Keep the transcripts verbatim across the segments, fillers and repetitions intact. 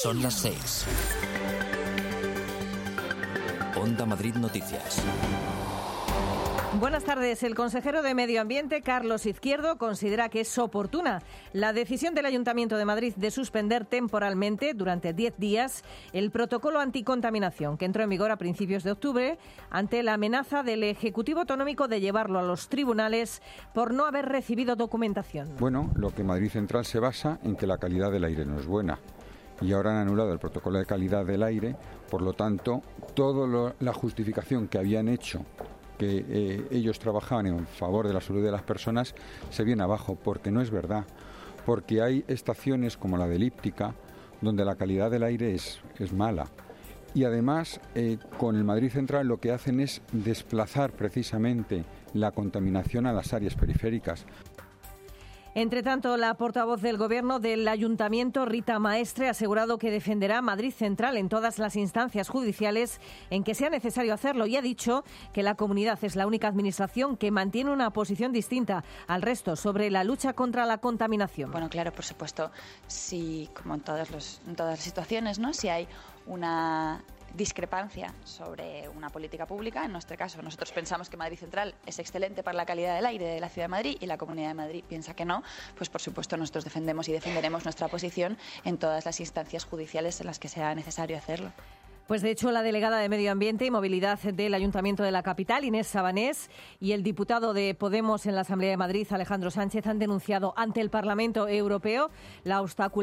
Son las seis. Onda Madrid Noticias. Buenas tardes. El consejero de Medio Ambiente, Carlos Izquierdo, considera que es oportuna la decisión del Ayuntamiento de Madrid de suspender temporalmente, durante diez días, el protocolo anticontaminación que entró en vigor a principios de octubre ante la amenaza del Ejecutivo Autonómico de llevarlo a los tribunales por no haber recibido documentación. Bueno, lo que Madrid Central se basa en que la calidad del aire no es buena. Y ahora han anulado el protocolo de calidad del aire, por lo tanto, toda la justificación que habían hecho que eh, ellos trabajaban en favor de la salud de las personas se viene abajo, porque no es verdad, porque hay estaciones como la de Elíptica donde la calidad del aire es, es mala y además eh, con el Madrid Central lo que hacen es desplazar precisamente la contaminación a las áreas periféricas. Entre tanto, la portavoz del Gobierno del Ayuntamiento, Rita Maestre, ha asegurado que defenderá Madrid Central en todas las instancias judiciales en que sea necesario hacerlo y ha dicho que la comunidad es la única administración que mantiene una posición distinta al resto sobre la lucha contra la contaminación. Bueno, claro, por supuesto, si, como en todas, los, en todas las situaciones, ¿no? Si hay una discrepancia sobre una política pública, en nuestro caso nosotros pensamos que Madrid Central es excelente para la calidad del aire de la Ciudad de Madrid y la Comunidad de Madrid piensa que no, pues por supuesto nosotros defendemos y defenderemos nuestra posición en todas las instancias judiciales en las que sea necesario hacerlo. Pues de hecho, la delegada de Medio Ambiente y Movilidad del Ayuntamiento de la capital, Inés Sabanés, y el diputado de Podemos en la Asamblea de Madrid, Alejandro Sánchez, han denunciado ante el Parlamento Europeo la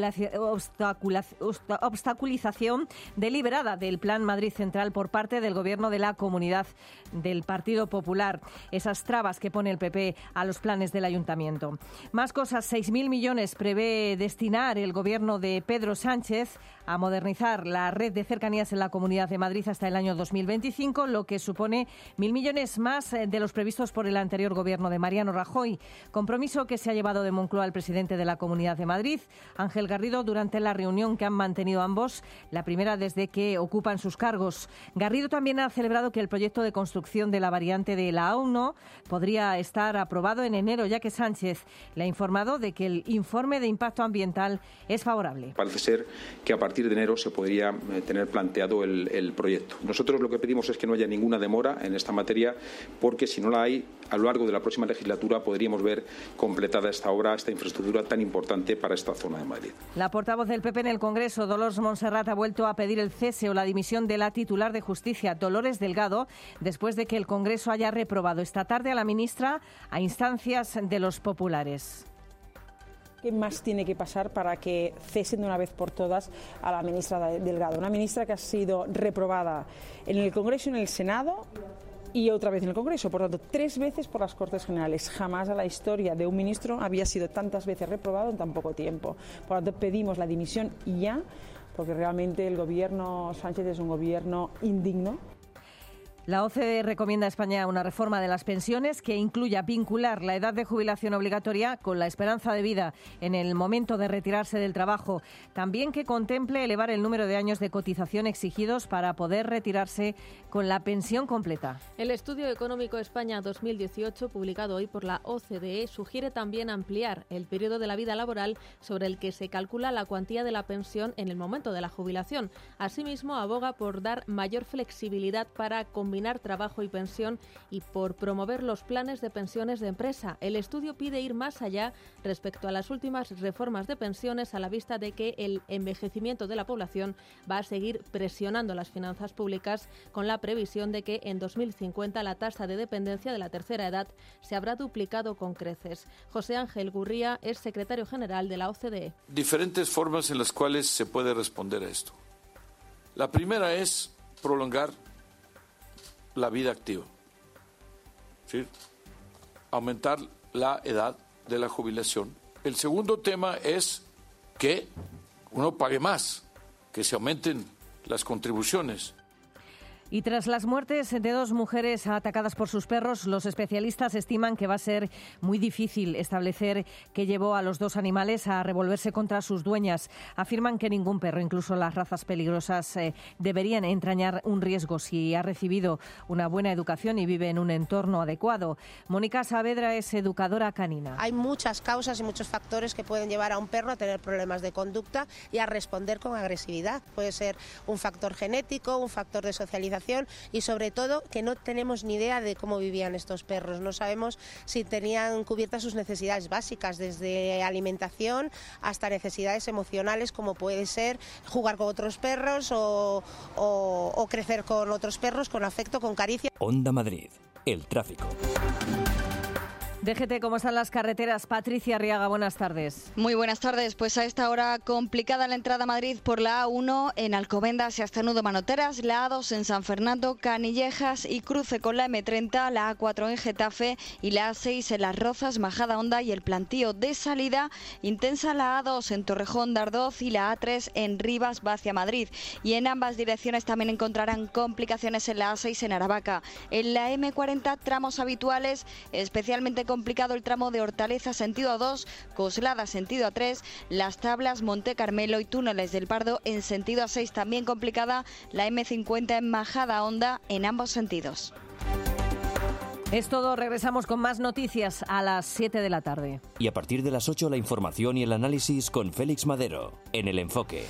obstaculización deliberada del Plan Madrid Central por parte del Gobierno de la Comunidad del Partido Popular. Esas trabas que pone el P P a los planes del Ayuntamiento. Más cosas, seis mil millones prevé destinar el Gobierno de Pedro Sánchez a modernizar la red de cercanías en la Comunidad de Madrid hasta el año dos mil veinticinco, lo que supone mil millones más de los previstos por el anterior Gobierno de Mariano Rajoy. Compromiso que se ha llevado de Moncloa al presidente de la Comunidad de Madrid, Ángel Garrido, durante la reunión que han mantenido ambos, la primera desde que ocupan sus cargos. Garrido también ha celebrado que el proyecto de construcción de la variante de la A uno podría estar aprobado en enero, ya que Sánchez le ha informado de que el informe de impacto ambiental es favorable. Parece ser que a partir de enero se podría tener planteado El, el proyecto. Nosotros lo que pedimos es que no haya ninguna demora en esta materia, porque si no la hay, a lo largo de la próxima legislatura podríamos ver completada esta obra, esta infraestructura tan importante para esta zona de Madrid. La portavoz del P P en el Congreso, Dolors Montserrat, ha vuelto a pedir el cese o la dimisión de la titular de Justicia, Dolores Delgado, después de que el Congreso haya reprobado esta tarde a la ministra a instancias de los populares. ¿Qué más tiene que pasar para que cesen de una vez por todas a la ministra Delgado? Una ministra que ha sido reprobada en el Congreso y en el Senado y otra vez en el Congreso. Por tanto, tres veces por las Cortes Generales. Jamás a la historia de un ministro había sido tantas veces reprobado en tan poco tiempo. Por tanto, pedimos la dimisión ya, porque realmente el gobierno Sánchez es un gobierno indigno. La O C D E recomienda a España una reforma de las pensiones que incluya vincular la edad de jubilación obligatoria con la esperanza de vida en el momento de retirarse del trabajo. También que contemple elevar el número de años de cotización exigidos para poder retirarse con la pensión completa. El Estudio Económico España dos mil dieciocho, publicado hoy por la O C D E, sugiere también ampliar el periodo de la vida laboral sobre el que se calcula la cuantía de la pensión en el momento de la jubilación. Asimismo, aboga por dar mayor flexibilidad para combinar trabajo y pensión y por promover los planes de pensiones de empresa. El estudio pide ir más allá respecto a las últimas reformas de pensiones, a la vista de que el envejecimiento de la población va a seguir presionando las finanzas públicas, con la previsión de que en dos mil cincuenta la tasa de dependencia de la tercera edad se habrá duplicado con creces. José Ángel Gurría es secretario general de la O C D E. Diferentes formas en las cuales se puede responder a esto. La primera es prolongar la vida activa, ¿sí? Aumentar la edad de la jubilación. El segundo tema es que uno pague más, que se aumenten las contribuciones. Y tras las muertes de dos mujeres atacadas por sus perros, los especialistas estiman que va a ser muy difícil establecer qué llevó a los dos animales a revolverse contra sus dueñas. Afirman que ningún perro, incluso las razas peligrosas, eh, deberían entrañar un riesgo si ha recibido una buena educación y vive en un entorno adecuado. Mónica Saavedra es educadora canina. Hay muchas causas y muchos factores que pueden llevar a un perro a tener problemas de conducta y a responder con agresividad. Puede ser un factor genético, un factor de socialización y sobre todo que no tenemos ni idea de cómo vivían estos perros. No sabemos si tenían cubiertas sus necesidades básicas, desde alimentación hasta necesidades emocionales, como puede ser jugar con otros perros o, o, o crecer con otros perros, con afecto, con caricia. Onda Madrid, el tráfico. D G T, ¿cómo están las carreteras? Patricia Arriaga, buenas tardes. Muy buenas tardes. Pues a esta hora complicada la entrada a Madrid por la A uno en Alcobendas y hasta Nudo Manoteras, la A dos en San Fernando, Canillejas y cruce con la eme treinta, la A cuatro en Getafe y la A seis en Las Rozas, Majadahonda y el plantío de salida. Intensa la A dos en Torrejón de Ardoz y la A tres en Rivas va hacia Madrid. Y en ambas direcciones también encontrarán complicaciones en la A seis en Aravaca. En la eme cuarenta tramos habituales, especialmente complicado el tramo de Hortaleza sentido A dos, Coslada sentido A tres, Las Tablas, Monte Carmelo y túneles del Pardo en sentido A seis. También complicada la eme cincuenta en Majadahonda en ambos sentidos. Es todo, regresamos con más noticias a las siete de la tarde. Y a partir de las ocho la información y el análisis con Félix Madero en El Enfoque.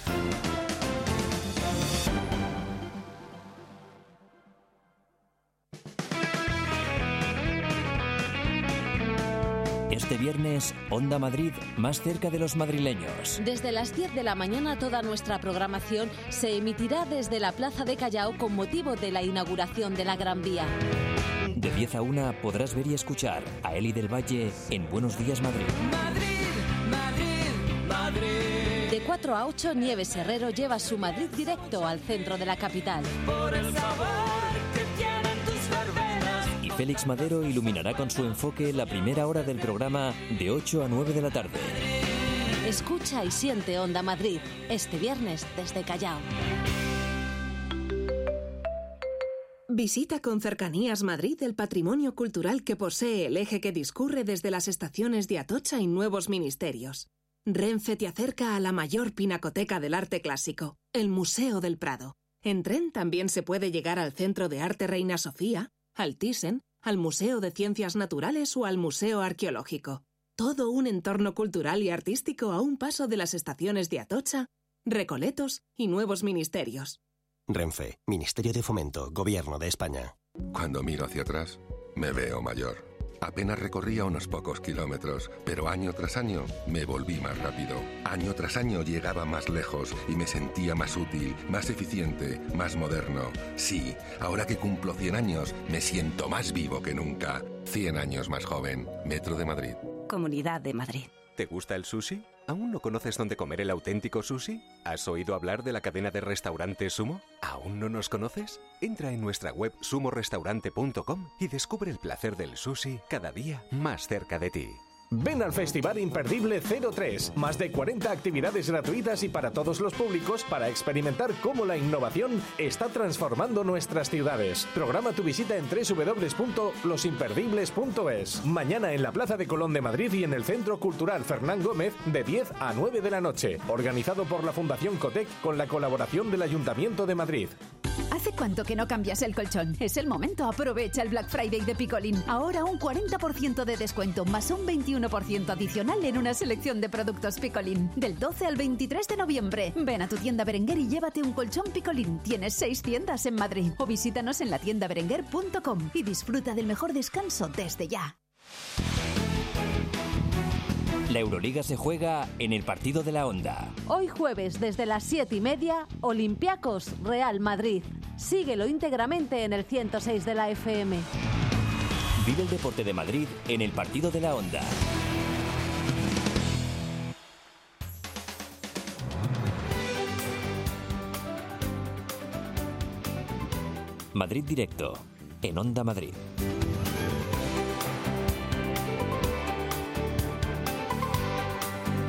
Este viernes, Onda Madrid, más cerca de los madrileños. Desde las diez de la mañana toda nuestra programación se emitirá desde la Plaza de Callao con motivo de la inauguración de la Gran Vía. De diez a una podrás ver y escuchar a Eli del Valle en Buenos Días Madrid. Madrid, Madrid, Madrid. De cuatro a ocho, Nieves Herrero lleva su Madrid directo al centro de la capital. Por el sabor que tienen tus verbenas. Y Félix Madero iluminará con su enfoque la primera hora del programa de ocho a nueve de la tarde. Escucha y siente Onda Madrid este viernes desde Callao. Visita con cercanías Madrid el patrimonio cultural que posee el eje que discurre desde las estaciones de Atocha y Nuevos Ministerios. Renfe te acerca a la mayor pinacoteca del arte clásico, el Museo del Prado. En tren también se puede llegar al Centro de Arte Reina Sofía, al Thyssen, al Museo de Ciencias Naturales o al Museo Arqueológico. Todo un entorno cultural y artístico a un paso de las estaciones de Atocha, Recoletos y Nuevos Ministerios. Renfe, Ministerio de Fomento, Gobierno de España. Cuando miro hacia atrás, me veo mayor. Apenas recorría unos pocos kilómetros, pero año tras año me volví más rápido. Año tras año llegaba más lejos y me sentía más útil, más eficiente, más moderno. Sí, ahora que cumplo cien años, me siento más vivo que nunca. cien años más joven. Metro de Madrid. Comunidad de Madrid. ¿Te gusta el sushi? ¿Aún no conoces dónde comer el auténtico sushi? ¿Has oído hablar de la cadena de restaurantes Sumo? ¿Aún no nos conoces? Entra en nuestra web sumo restaurante punto com y descubre el placer del sushi cada día más cerca de ti. Ven al Festival Imperdible cero tres. Más de cuarenta actividades gratuitas y para todos los públicos para experimentar cómo la innovación está transformando nuestras ciudades. Programa tu visita en doble u doble u doble u punto los imperdibles punto es. Mañana en la Plaza de Colón de Madrid y en el Centro Cultural Fernán Gómez de diez a nueve de la noche. Organizado por la Fundación Cotec con la colaboración del Ayuntamiento de Madrid. ¿Hace cuánto que no cambias el colchón? Es el momento. Aprovecha el Black Friday de Picolín. Ahora un cuarenta por ciento de descuento más un veintiuno por ciento adicional en una selección de productos Picolín. Del doce al veintitrés de noviembre. Ven a tu tienda Berenguer y llévate un colchón Picolín. Tienes seis tiendas en Madrid. O visítanos en la tienda berenguer punto com y disfruta del mejor descanso desde ya. La Euroliga se juega en el partido de la Onda. Hoy jueves desde las siete y media, Olympiacos Real Madrid. Síguelo íntegramente en el ciento seis de la F M. Vive el deporte de Madrid en el partido de la Onda. Madrid Directo, en Onda Madrid. Son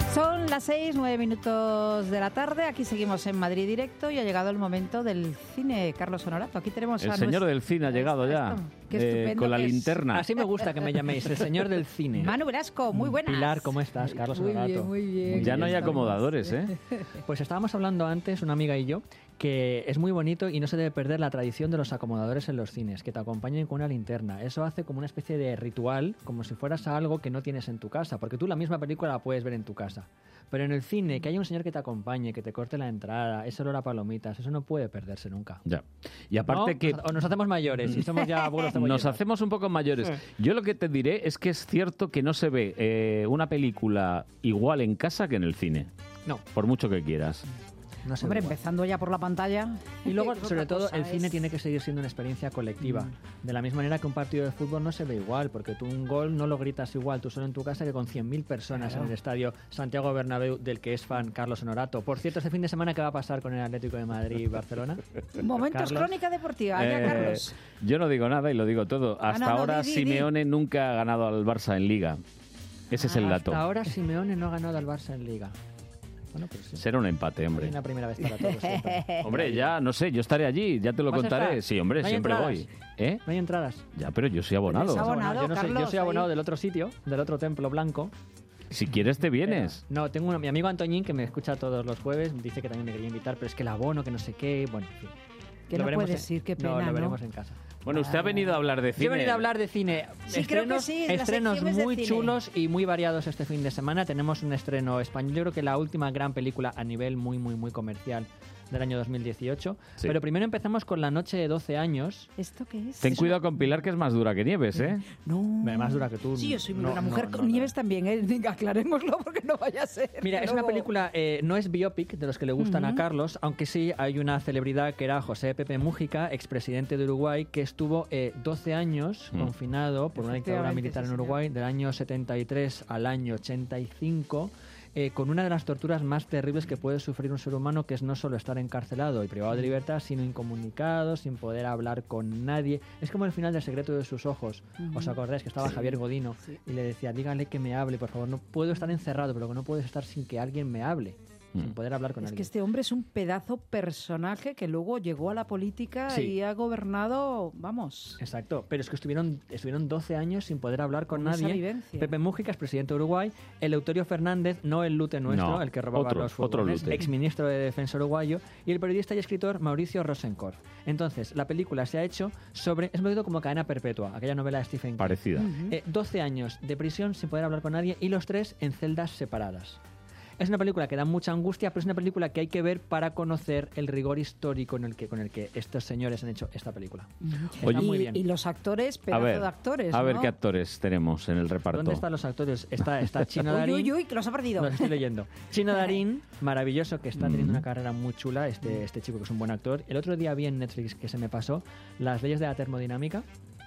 las seis, nueve minutos de la tarde. Aquí seguimos en Madrid Directo y ha llegado el momento del cine. Carlos Honorato, aquí tenemos el a señor nuestro... del cine ha llegado ya. Qué eh, estupendo con la que es. linterna. Así me gusta que me llaméis, el señor del cine. Manu Velasco, muy buenas. Pilar, ¿cómo estás? Carlos Muy Honorato. bien, muy bien. Ya no hay acomodadores, ¿eh? Pues estábamos hablando antes, una amiga y yo, que es muy bonito y no se debe perder la tradición de los acomodadores en los cines, que te acompañen con una linterna. Eso hace como una especie de ritual, como si fueras a algo que no tienes en tu casa, porque tú la misma película la puedes ver en tu casa. Pero en el cine, que haya un señor que te acompañe, que te corte la entrada, ese olor a palomitas, eso no puede perderse nunca. Ya. Y aparte ¿No? que... O nos hacemos mayores y somos ya abuelos cebolleros. Nos hacemos un poco mayores. Sí. Yo lo que te diré es que es cierto que no se ve eh, una película igual en casa que en el cine. No. Por mucho que quieras. No sé Hombre, igual. empezando ya por la pantalla. Y luego, Otra sobre todo, cosa el cine es- tiene que seguir siendo una experiencia colectiva. Mm. De la misma manera que un partido de fútbol no se ve igual, porque tú un gol no lo gritas igual tú solo en tu casa que con cien mil personas Claro. en el estadio Santiago Bernabéu, del que es fan Carlos Honorato. Por cierto, este fin de semana, ¿qué va a pasar con el Atlético de Madrid y Barcelona? Momentos Carlos. crónica deportiva. Allá, Eh, Carlos. Yo no digo nada y lo digo todo. Hasta no, no, ahora di, di, di. Simeone nunca ha ganado al Barça en Liga. Ese es el dato. Hasta ahora Simeone no ha ganado al Barça en Liga. Bueno, pues sí. Será un empate, hombre. Hay una primera vez para todos siempre. Hombre, ya, no sé, yo estaré allí, ya te lo ¿Vas a contaré. estar? Sí, hombre, ¿No hay siempre entradas? voy. ¿Eh? No hay entradas. Ya, pero yo soy abonado. ¿Eres abonado, yo, no soy, yo Carlos, soy abonado ahí? del otro sitio, del otro templo blanco. Si quieres te vienes. No, tengo uno, mi amigo Antoñín, que me escucha todos los jueves, dice que también me quería invitar, pero es que el abono, que no sé qué, bueno, en fin. Que Lo no veremos puedes en- ir, qué No, pena, lo ¿no? veremos en casa. Bueno, usted ha venido a hablar de cine. Yo he venido a hablar de cine. Sí, creo que estrenos sí, la estrenos sección es de muy cine. chulos y muy variados este fin de semana. Tenemos un estreno español, yo creo que la última gran película a nivel muy, muy, muy comercial del año dos mil dieciocho. Sí. Pero primero empezamos con La noche de doce años. ¿Esto qué es? Ten cuidado con Pilar, que es más dura que Nieves, ¿eh? No. Más dura que tú. Sí, yo soy No, una no, mujer no, con no. Nieves también, ¿eh? Venga, aclarémoslo porque no vaya a ser. Mira, que es una luego- película, eh, no es biopic de los que le gustan a Ujú. Carlos, aunque sí hay una celebridad que era José Pepe Mújica, expresidente de Uruguay, que estuvo eh, doce años Mm. confinado por una dictadura Efectivamente, militar sí, en señor. Uruguay del año setenta y tres al año ochenta y cinco. Eh, con una de las torturas más terribles que puede sufrir un ser humano, que es no solo estar encarcelado y privado de libertad, sino incomunicado, sin poder hablar con nadie. Es como el final del Secreto de sus ojos. Ujú. ¿Os acordáis que estaba Sí. Javier Godino Sí. y le decía, dígale que me hable, por favor? No puedo estar encerrado, pero que no puedes estar sin que alguien me hable, sin poder hablar con Es que alguien. este hombre es un pedazo personaje que luego llegó a la política Sí. y ha gobernado, vamos. Exacto, pero es que estuvieron, estuvieron doce años sin poder hablar con, Con esa nadie. vivencia. Pepe Mújica es presidente de Uruguay, Eleuterio Fernández, no el lute nuestro, No, el que robaba otro, los otro furgones, lute. exministro de Defensa uruguayo, y el periodista y escritor Mauricio Rosenkorf. Entonces, la película se ha hecho sobre, es un poquito como Cadena Perpetua, aquella novela de Stephen King. Parecida. Eh, doce años de prisión sin poder hablar con nadie y los tres en celdas separadas. Es una película que da mucha angustia, pero es una película que hay que ver para conocer el rigor histórico en el que, con el que estos señores han hecho esta película. Está Oye, muy y, bien. y los actores, A pedazo ver, de actores. a ver ¿no? qué actores tenemos en el reparto. ¿Dónde están los actores? Está, está Chino Uy, Darín. uy, uy, que los ha perdido. Los estoy leyendo. Chino Darín, maravilloso, que está teniendo Mm. una carrera muy chula, este, este chico que es un buen actor. El otro día vi en Netflix que se me pasó Las leyes de la termodinámica,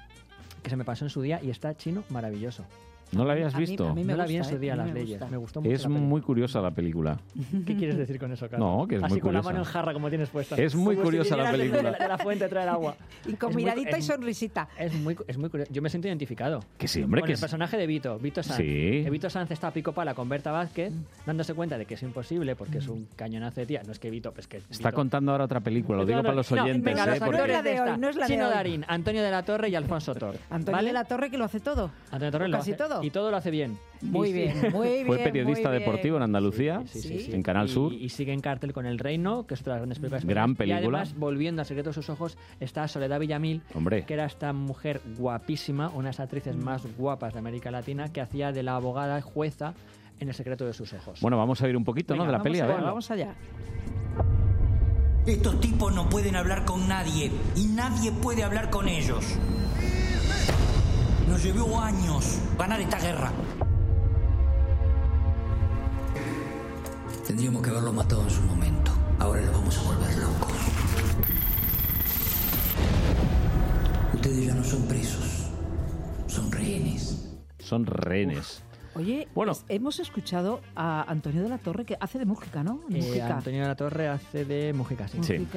que se me pasó en su día, y está Chino maravilloso. ¿No la habías A mí- visto? a mí me no la gusta, vi en su ¿eh? día, A mí Las me leyes. gusta. Me gustó mucho. Es la película. muy curiosa la película. ¿Qué quieres decir con eso, Carlos? No, que es Así muy con la curiosa. mano en jarra como tienes puesta. Es muy Como si curiosa la vinieras de- película. De, de la fuente a traer agua. Y con Es muy- miradita y es- sonrisita. Es muy, es muy curioso. Yo me siento identificado. Que sí, hombre, Con que el es- personaje de Vito, Vito Sanz. Sí. Que Vito Sanz está a pico pala con Berta Vázquez, dándose cuenta de que es imposible porque es un cañonazo de tía. No es que Vito, pues que Está Vito- contando ahora otra película, lo digo No, no, para los no, oyentes. venga, ¿eh? los Porque- No es la actores de hoy, esta. no es la de Chino hoy. Darín, Antonio de la Torre y Alfonso Tor. Antonio ¿Vale? de la Torre, que lo hace todo. Antonio de la Torre lo Casi hace- todo. Y todo lo hace bien. Muy Y sí- bien, muy bien. Fue periodista muy bien. deportivo en Andalucía, Sí, sí, sí. en Canal Y- Sur. Y, sigue en cartel con El Reino, que es otra de las grandes películas. Gran españolas. película. Y además, volviendo a Secreto de sus ojos, está Soledad Villamil, Hombre. que era esta mujer guapísima, una de las actrices más guapas de América Latina, que hacía de la abogada jueza en El Secreto de sus ojos. Bueno, vamos a ir un poquito, Venga, ¿no? De la vamos peli, a a ver. verlo. Vamos allá. Estos tipos no pueden hablar con nadie y nadie puede hablar con ellos. Nos llevó años ganar esta guerra. Tendríamos que haberlo matado en su momento. Ahora lo vamos a volver locos. Ustedes ya no son presos, son rehenes. Son rehenes. Oye, Bueno. es- hemos escuchado a Antonio de la Torre, que hace de Mújica, ¿no? Eh, Mújica. Antonio de la Torre hace de Mujica, sí. Sí. Mújica.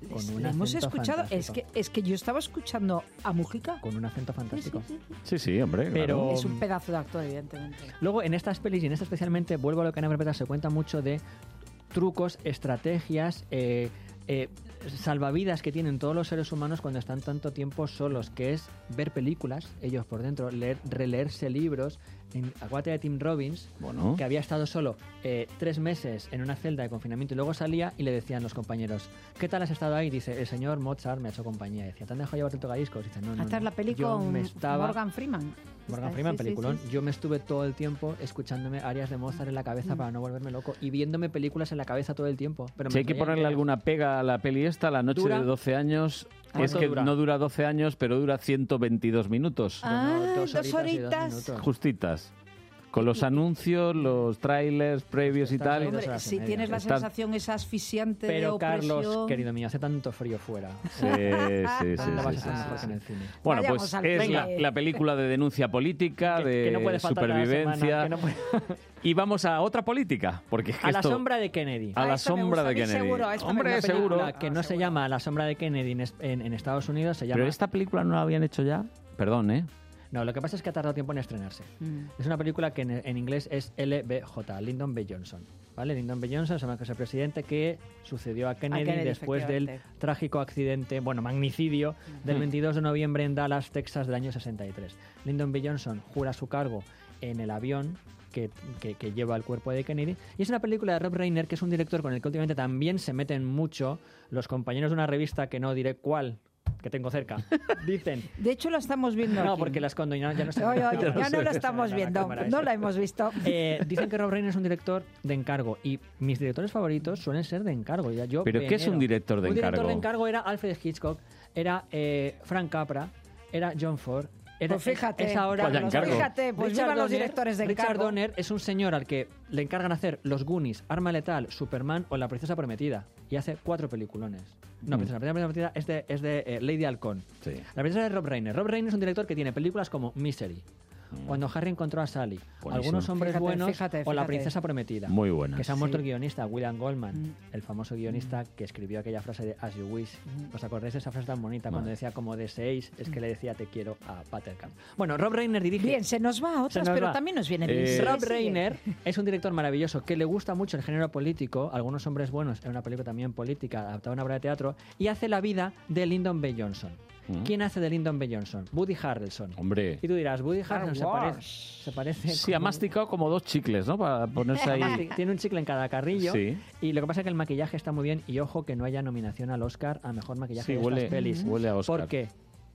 Con un Le hemos acento escuchado, es fantástico. que, es que yo estaba escuchando a Mujica. Con un acento fantástico. Sí, sí, sí. Sí, sí, hombre. Pero- claro. Es un pedazo de actor, evidentemente. Luego, en estas pelis, y en esta especialmente, vuelvo a lo que Ana Perpetua, se cuenta mucho de trucos, estrategias, eh, eh, salvavidas que tienen todos los seres humanos cuando están tanto tiempo solos, que es ver películas, ellos por dentro, leer, releerse libros. En Aguate de Tim Robbins, Bueno. que había estado solo eh, tres meses en una celda de confinamiento y luego salía y le decían los compañeros, ¿qué tal has estado ahí? Dice, el señor Mozart me ha hecho compañía. Decía, ¿te han dejado llevarte el tocadiscos? Dice, no, no, Esta es no. la peli Yo con me estaba... Morgan Freeman. Morgan Esta- Freeman, sí, sí, peliculón. sí. Yo me estuve todo el tiempo escuchándome arias de Mozart en la cabeza Mm. para no volverme loco y viéndome películas en la cabeza todo el tiempo. Pero Si me hay que creía ponerle alguna pega a la peli esta, La noche ¿Dura? de doce años, ¿Cuánto es que dura? no dura doce años, pero dura ciento veintidós minutos. Ah, dos dos horitas y dos horitas. minutos. Justitas. Con los anuncios, los trailers previos y Estás ahí tal. dos Hombre, horas y si media. tienes la Está- sensación esa asfixiante de Pero opresión... Carlos, querido mío, hace tanto frío fuera. Sí, sí, sí, ¿Dónde sí, vas a sí, estar sí, mejor sí. que en el cine? Bueno, Vayamos pues al es cine. la, la película de denuncia política, Que- de que no puede faltar cada supervivencia. semana, que no puede- Y vamos a otra política, porque es que A la esto- sombra de Kennedy. A la Ah, esta me sombra gusta, de a mí Kennedy. seguro, esta me Hombre, gusta. seguro. Película que no se llama A la sombra de Kennedy en, es- en- en Estados Unidos, se llama... Pero esta película no la habían hecho ya. Perdón, ¿eh? No, lo que pasa es que ha tardado tiempo en estrenarse. Mm. Es una película que en, en inglés es L B J, Lyndon B. Johnson. ¿Vale? Lyndon B. Johnson es el presidente que sucedió a Kennedy, Kennedy, después del efectivamente. trágico accidente, bueno, magnicidio, del veintidós de noviembre en Dallas, Texas, del año sesenta y tres. Lyndon B. Johnson jura su cargo en el avión que, que- que lleva el cuerpo de Kennedy. Y es una película de Rob Reiner, que es un director con el que últimamente también se meten mucho los compañeros de una revista que no diré cuál, que tengo cerca, dicen... De hecho, lo estamos viendo No, aquí. porque la escondo y no, ya no sé. Oye, oye, Ya no ya no sé. lo estamos La viendo, cámara no esa. la hemos visto. Eh, dicen que Rob Reiner es un director de encargo y mis directores favoritos suelen ser de encargo. Ya yo ¿Pero qué es venero. un director de Un director encargo? de encargo era Alfred Hitchcock, era eh, Frank Capra, era John Ford. Era, Pues fíjate, es ahora Vaya Carlos, encargo. fíjate, pues Richard vivan los Donner- directores de Richard encargo. Donner es un señor al que le encargan hacer Los Goonies, Arma Letal, Superman o La Princesa Prometida. Y hace cuatro peliculones. No, Mm. Princesa Prometida es de, es de eh, Lady Halcón. Sí. La Princesa de Rob Reiner. Rob Reiner es un director que tiene películas como Misery, Cuando Harry encontró a Sally, Buenísimo. Algunos hombres Fíjate, buenos fíjate, o La fíjate. princesa prometida. Muy buenas. Que se ha muerto Sí. el guionista William Goldman, Mm. el famoso guionista que escribió aquella frase de As You Wish. ¿Os acordáis de esa frase tan bonita cuando Vale. decía como deseéis? Es que le decía te quiero a Buttercup. Bueno, Rob Reiner dirige... Bien, se nos va a Se otras, nos pero va. también nos viene bien. Eh, Sigue, Rob sigue. Reiner es un director maravilloso que le gusta mucho el género político, Algunos hombres buenos, en una película también política adaptada a una obra de teatro, y hace la vida de Lyndon B. Johnson. Mm. ¿Quién hace de Lyndon B. Johnson? Woody Harrelson. Hombre. Y tú dirás, Woody Harrelson se Wars. parece, se parece Sí, ha como- masticado como dos chicles, ¿no? Para ponerse ahí. Tiene un chicle en cada carrillo. Sí. Y lo que pasa es que el maquillaje está muy bien. Y ojo que no haya nominación al Oscar a mejor maquillaje Sí, de huele, estas pelis. huele a Oscar. ¿Por qué?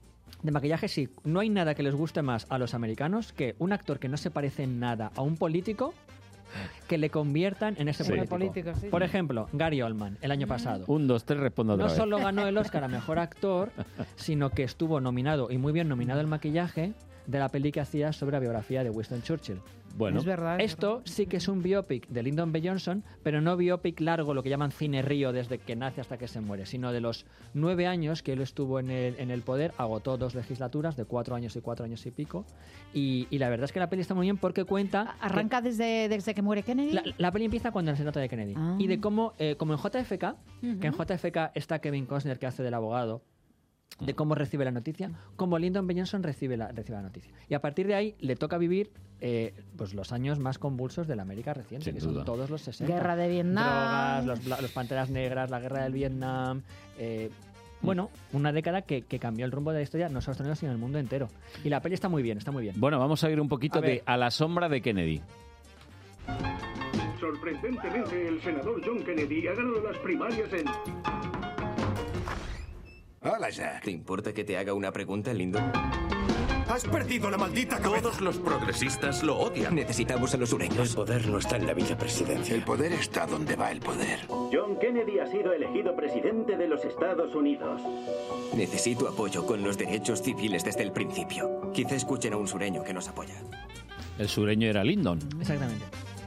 De maquillaje sí. No hay nada que les guste más a los americanos que un actor que no se parece en nada a un político que le conviertan en ese Sí. político. Político, sí. Por ejemplo, Gary Oldman, el año pasado. Un, dos, tres, respondo otra No vez. solo ganó el Oscar a Mejor Actor, sino que estuvo nominado, y muy bien nominado el maquillaje, de la peli que hacía sobre la biografía de Winston Churchill. Bueno, Es verdad. es Esto sí que es un biopic de Lyndon B. Johnson, pero no biopic largo, lo que llaman cine río, desde que nace hasta que se muere, sino de los nueve años que él estuvo en el, en el poder, agotó dos legislaturas de cuatro años y cuatro años y pico, y, y la verdad es que la peli está muy bien porque cuenta... que- ¿Arranca desde, desde que muere Kennedy? la, la peli empieza cuando se trata de Kennedy. Ah. Y de cómo, eh, como en J F K, Ujú. que en J F K está Kevin Costner, que hace del abogado, de cómo recibe la noticia, como Lyndon B. Johnson recibe la, recibe la noticia. Y a partir de ahí le toca vivir eh, pues los años más convulsos de la América reciente, Sin que duda. son todos los sesenta. Guerra de Vietnam. Drogas, los, bla- los Panteras Negras, la Guerra del Vietnam... eh, bueno, una década que, que cambió el rumbo de la historia, no solo Estados Unidos, sino el mundo entero. Y la peli está muy bien, está muy bien. bueno, vamos a ir un poquito A ver. de A la sombra de Kennedy. Sorprendentemente, el senador John Kennedy ha ganado las primarias en... Hola, Jack. ¿Te importa que te haga una pregunta, Lindo? Has perdido la maldita cabeza. Todos los progresistas lo odian. Necesitamos a los sureños. El poder no está en la vicepresidencia. El poder está donde va el poder. John Kennedy ha sido elegido presidente de los Estados Unidos. Necesito apoyo con los derechos civiles desde el principio. Quizá escuchen a un sureño que nos apoya. El sureño era Lyndon. Exactamente.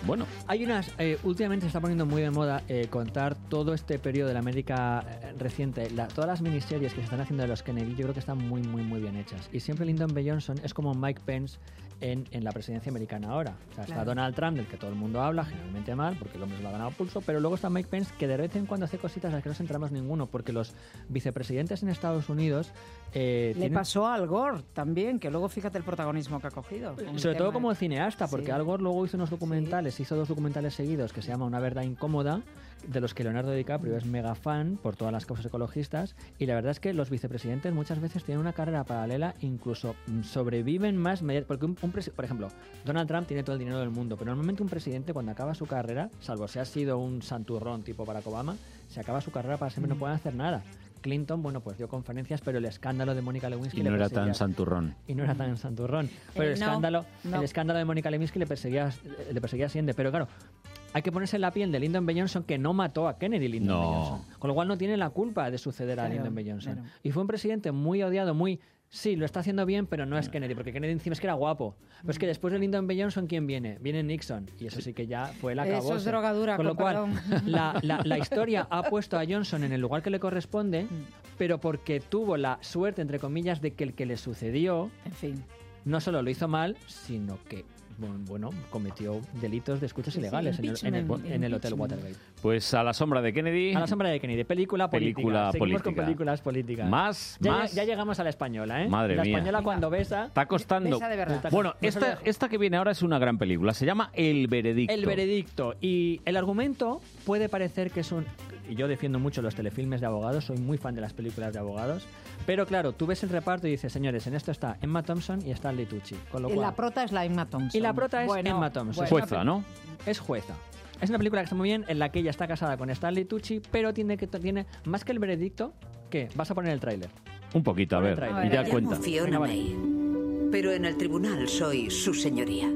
Bueno. Hay unas... Eh, últimamente se está poniendo muy de moda eh, contar todo este periodo de la América eh, reciente. La, todas las miniseries que se están haciendo de los Kennedy yo creo que están muy, muy, muy bien hechas. Y siempre Lyndon B. Johnson es como Mike Pence en, en la presidencia americana ahora. O sea, está Claro. Donald Trump, del que todo el mundo habla, generalmente mal, porque el hombre se lo ha ganado a pulso, pero luego está Mike Pence, que de vez en cuando hace cositas a las que no nos enteramos ninguno, porque los vicepresidentes en Estados Unidos... Eh, Le tienen- pasó a Al Gore también, que luego fíjate el protagonismo que ha cogido. con el Sobre todo tema como de- cineasta, porque Sí. Al Gore luego hizo unos documentales, hizo dos documentales seguidos que se llama Una verdad incómoda, de los que Leonardo DiCaprio es mega fan por todas las causas ecologistas, y la verdad es que los vicepresidentes muchas veces tienen una carrera paralela, incluso mm, sobreviven más, me- porque un, un presi- por ejemplo, Donald Trump tiene todo el dinero del mundo, pero normalmente un presidente cuando acaba su carrera, salvo si ha sido un santurrón tipo Barack Obama, se acaba su carrera para siempre, no pueden hacer nada. Clinton, bueno, pues dio conferencias, pero el escándalo de Mónica Lewinsky Y le no era perseguía. tan santurrón. Y no era tan santurrón. Pero Eh, el, no, escándalo, no. el escándalo de Mónica Lewinsky le perseguía, le perseguía siempre. Pero claro, hay que ponerse en la piel de Lyndon B. Johnson, que no mató a Kennedy, Lyndon No. B. Johnson. Con lo cual no tiene la culpa de suceder a Claro, Lyndon B. Johnson. claro. Y fue un presidente muy odiado, muy... Sí, lo está haciendo bien, pero no es Kennedy, porque Kennedy encima es que era guapo. Pero es que después de Lyndon B. Johnson, ¿quién viene? Viene Nixon. Y eso sí que ya fue la Eso acabose. es drogadura, Con lo con cual, perdón. la, la, la historia ha puesto a Johnson en el lugar que le corresponde, pero porque tuvo la suerte, entre comillas, de que el que le sucedió En fin. no solo lo hizo mal, sino que bueno, bueno, cometió delitos de escuchas Sí, sí, ilegales en el, en el- impeachment, en el Hotel impeachment. Watergate. Pues a la sombra de Kennedy. A la sombra de Kennedy, película política. Película Seguimos política. con películas políticas. Más, ya, más. ya llegamos a la española, ¿eh? Madre la mía. española cuando besa... Está costando. Besa de verdad. Bueno, No se lo esta, dejo. esta que viene ahora es una gran película. Se llama El Veredicto. El veredicto. Y el argumento puede parecer que es un... Y yo defiendo mucho los telefilmes de abogados, soy muy fan de las películas de abogados. Pero claro, tú ves el reparto y dices, señores, en esto está Emma Thompson y Stanley Tucci. Con lo Y cual, la prota es la Emma Thompson. y la prota es Bueno, Emma Thompson. bueno. Jueza, ¿no? Es jueza. Es una película que está muy bien, en la que ella está casada con Stanley Tucci, pero tiene que tiene más que el veredicto. ¿Qué? Vas a poner el tráiler. Un poquito, a Pon el ver. tráiler. Y ya Me cuenta. llamo Fiona Venga, vale. May, pero en el tribunal soy su señoría.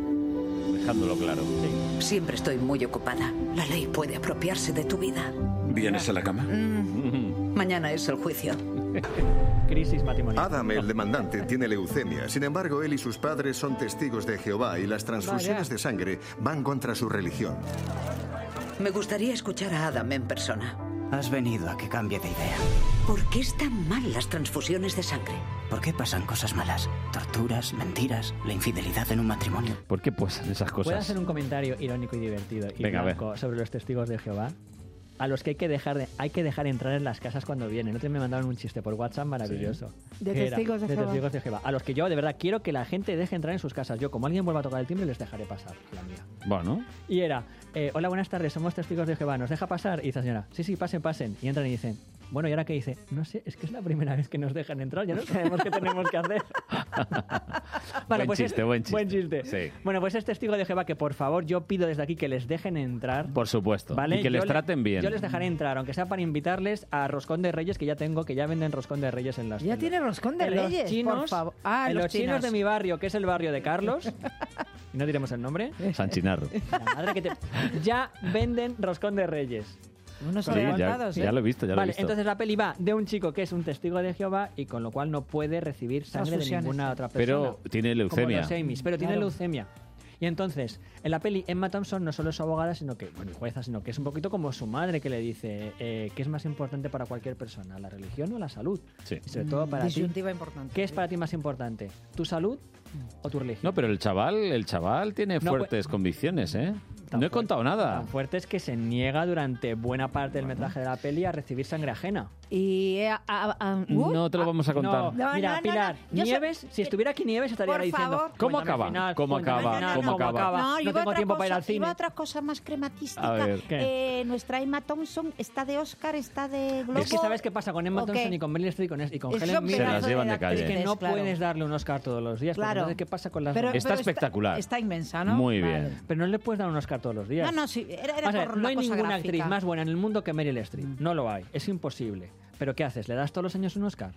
Dejándolo claro. Siempre estoy muy ocupada. La ley puede apropiarse de tu vida. ¿Vienes a la cama? Mm. Mañana es el juicio. Crisis matrimonial. Adam, el demandante, tiene leucemia. Sin embargo, él y sus padres son testigos de Jehová y las transfusiones Vaya. de sangre van contra su religión. Me gustaría escuchar a Adam en persona. Has venido a que cambie de idea. ¿Por qué están mal las transfusiones de sangre? ¿Por qué pasan cosas malas? Torturas, mentiras, la infidelidad en un matrimonio. ¿Por qué pasan esas ¿Puedo cosas? hacer un comentario irónico y divertido y Venga, a ver. blanco sobre los testigos de Jehová? A los que hay que dejar de, hay que dejar entrar en las casas cuando vienen. Otros me mandaron un chiste por WhatsApp maravilloso. De Que era, testigos de Jehová. testigos de Jehová. A los que yo de verdad quiero que la gente deje entrar en sus casas. Yo, como alguien vuelva a tocar el timbre, les dejaré pasar la mía. Bueno. Y era, eh, hola, buenas tardes, somos testigos de Jehová, ¿nos deja pasar? Y dice la señora, sí, sí, pasen, pasen. Y entran y dicen, bueno, ¿y ahora qué dice? No sé, es que es la primera vez que nos dejan entrar, ya no sabemos qué tenemos que hacer. Buen pues chiste, es- buen chiste. Buen chiste. Sí. Bueno, pues es testigo de Jehová que, por favor, yo pido desde aquí que les dejen entrar. Por supuesto. ¿Vale? Y que les Yo le- traten bien. Yo les dejaré entrar, aunque sea para invitarles a Roscón de Reyes, que ya tengo, que ya venden Roscón de Reyes en las Ya en tiene los- roscón de en los Reyes, chinos, por favor. Ah, en los los chinos. chinos. de mi barrio, que es el barrio de Carlos, y no diremos el nombre, San Chinarro. la madre que te- ya venden Roscón de Reyes. Unos Sí, ya, adelantados, ¿eh? ya lo he visto, ya lo he Vale, visto. entonces la peli va de un chico que es un testigo de Jehová y con lo cual no puede recibir sangre de Transfusiones. ninguna otra Pero persona. tiene leucemia. Como los Amy's, pero tiene Claro. leucemia. Y entonces, en la peli, Emma Thompson no solo es su abogada, sino que, bueno, y jueza, sino que es un poquito como su madre que le dice eh, qué es más importante para cualquier persona, la religión o la salud. Sí. Y sobre todo para ti. Disyuntiva importante. ¿Qué es para ti más importante? ¿Tu salud o tu religión? No, pero el chaval, el chaval tiene No, fuertes convicciones, ¿eh? Tan No he fuerte- contado nada. Tan fuerte es que se niega durante buena parte del metraje de la peli a recibir sangre ajena. Y... eh, a- a- a- uh, No te lo vamos a contar. No, No, mira, no, no, Pilar, no. Yo Nieves, so- si estuviera aquí Nieves estaría Por ahora diciendo favor. ¿Cómo cuéntame acaba? el final, ¿Cómo cuéntame el acaba? final, ¿Cómo ¿cómo acaba? acaba? No, No iba tengo otra tiempo cosa, para ir al iba cine. otra cosa más crematística. A ver, ¿qué? Eh, nuestra Emma Thompson está de Oscar, está de Globo. Es que ¿sabes qué pasa con Emma ¿O Thompson qué? y con Meryl Streep y con, y con Es Helen un Mirren? Se las pedazo llevan de de calle. Es que no claro. puedes darle un Oscar todos los días. porque Claro. entonces, ¿qué pasa con las Pero- Está pero espectacular. Está, inmensa, ¿no? Muy Vale. bien. Pero no le puedes dar un Oscar todos los días. No, no, sí, era, era Vamos a ver, por no una hay cosa ninguna gráfica. actriz más buena en el mundo que Meryl Streep. No lo hay. Es imposible. ¿Pero qué haces? ¿Le das todos los años un Oscar?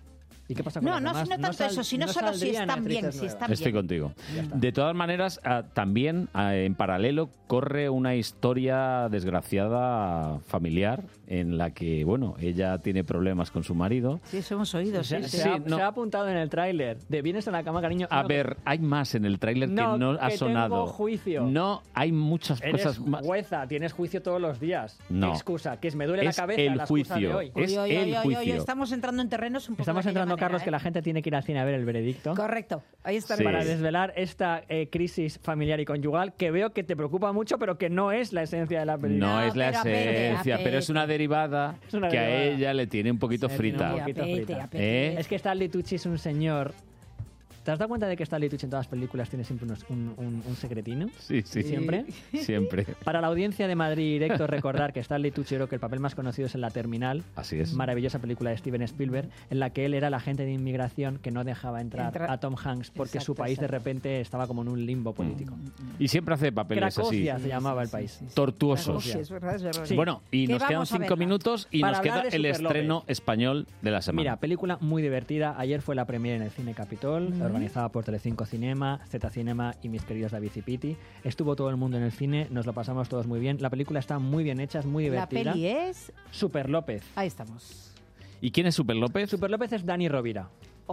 ¿Y qué pasa con No, las no, demás? no tanto sal- eso, sino no solo si saldrían están bien, actrices si nuevas. están Estoy bien. contigo. De todas maneras, ah, también ah, en paralelo corre una historia desgraciada familiar en la que, bueno, ella tiene problemas con su marido. Sí, eso hemos oído. Se, Sí, se sí. ha, no. se ha apuntado en el tráiler de vienes a la cama, cariño. A No, ver, hay más en el tráiler No, que no ha que sonado. tengo juicio. No, hay muchas Eres cosas más. jueza, tienes juicio todos los días. No. ¿Qué excusa? Que es me duele Es la cabeza el la excusa de juicio. hoy. Es Uy, uy, el uy, uy, uy, juicio. estamos entrando en terrenos un poco Estamos de aquella entrando, manera, Carlos, ¿eh? que la gente tiene que ir al cine a ver el veredicto. Correcto, ahí está. Sí. Para desvelar esta eh, crisis familiar y conyugal que veo que te preocupa mucho, pero que no es la esencia de la película. No, es la pero apete, esencia, apete. pero es una derivada Es una que derivada. a ella le tiene un poquito Se frita. tiene un poquito Apete, frita. apete. ¿Eh? Es que Stanley Tucci es un señor... ¿Te has dado cuenta de que Stanley Tucci en todas las películas tiene siempre unos- un, un- un secretino? Sí, sí. ¿Siempre? Siempre. Para la audiencia de Madrid Directo, recordar que Stanley Tucci, creo que el papel más conocido es en La Terminal, Así es. maravillosa película de Steven Spielberg, en la que él era el agente de inmigración que no dejaba entrar Entra- a Tom Hanks porque su Exacto, país de exacto. repente estaba como en un limbo político. Y siempre hace papeles así. Cracovia se llamaba el país. Tortuosos. Sí, es verdad, es verdad. Sí. Bueno, y ¿Qué nos quedan vamos a cinco verla? minutos y Para nos queda hablar de el Super estreno López. español de la semana. Mira, película muy divertida. Ayer fue la premiere en el Cine Capitol, Mm. organizada por Telecinco Cinema, Z Cinema y mis queridos David y Piti. Estuvo todo el mundo en el cine, nos lo pasamos todos muy bien. La película está muy bien hecha, es muy La divertida. peli es... Super López. Ahí estamos. ¿Y quién es Super López? Super López es Dani Rovira.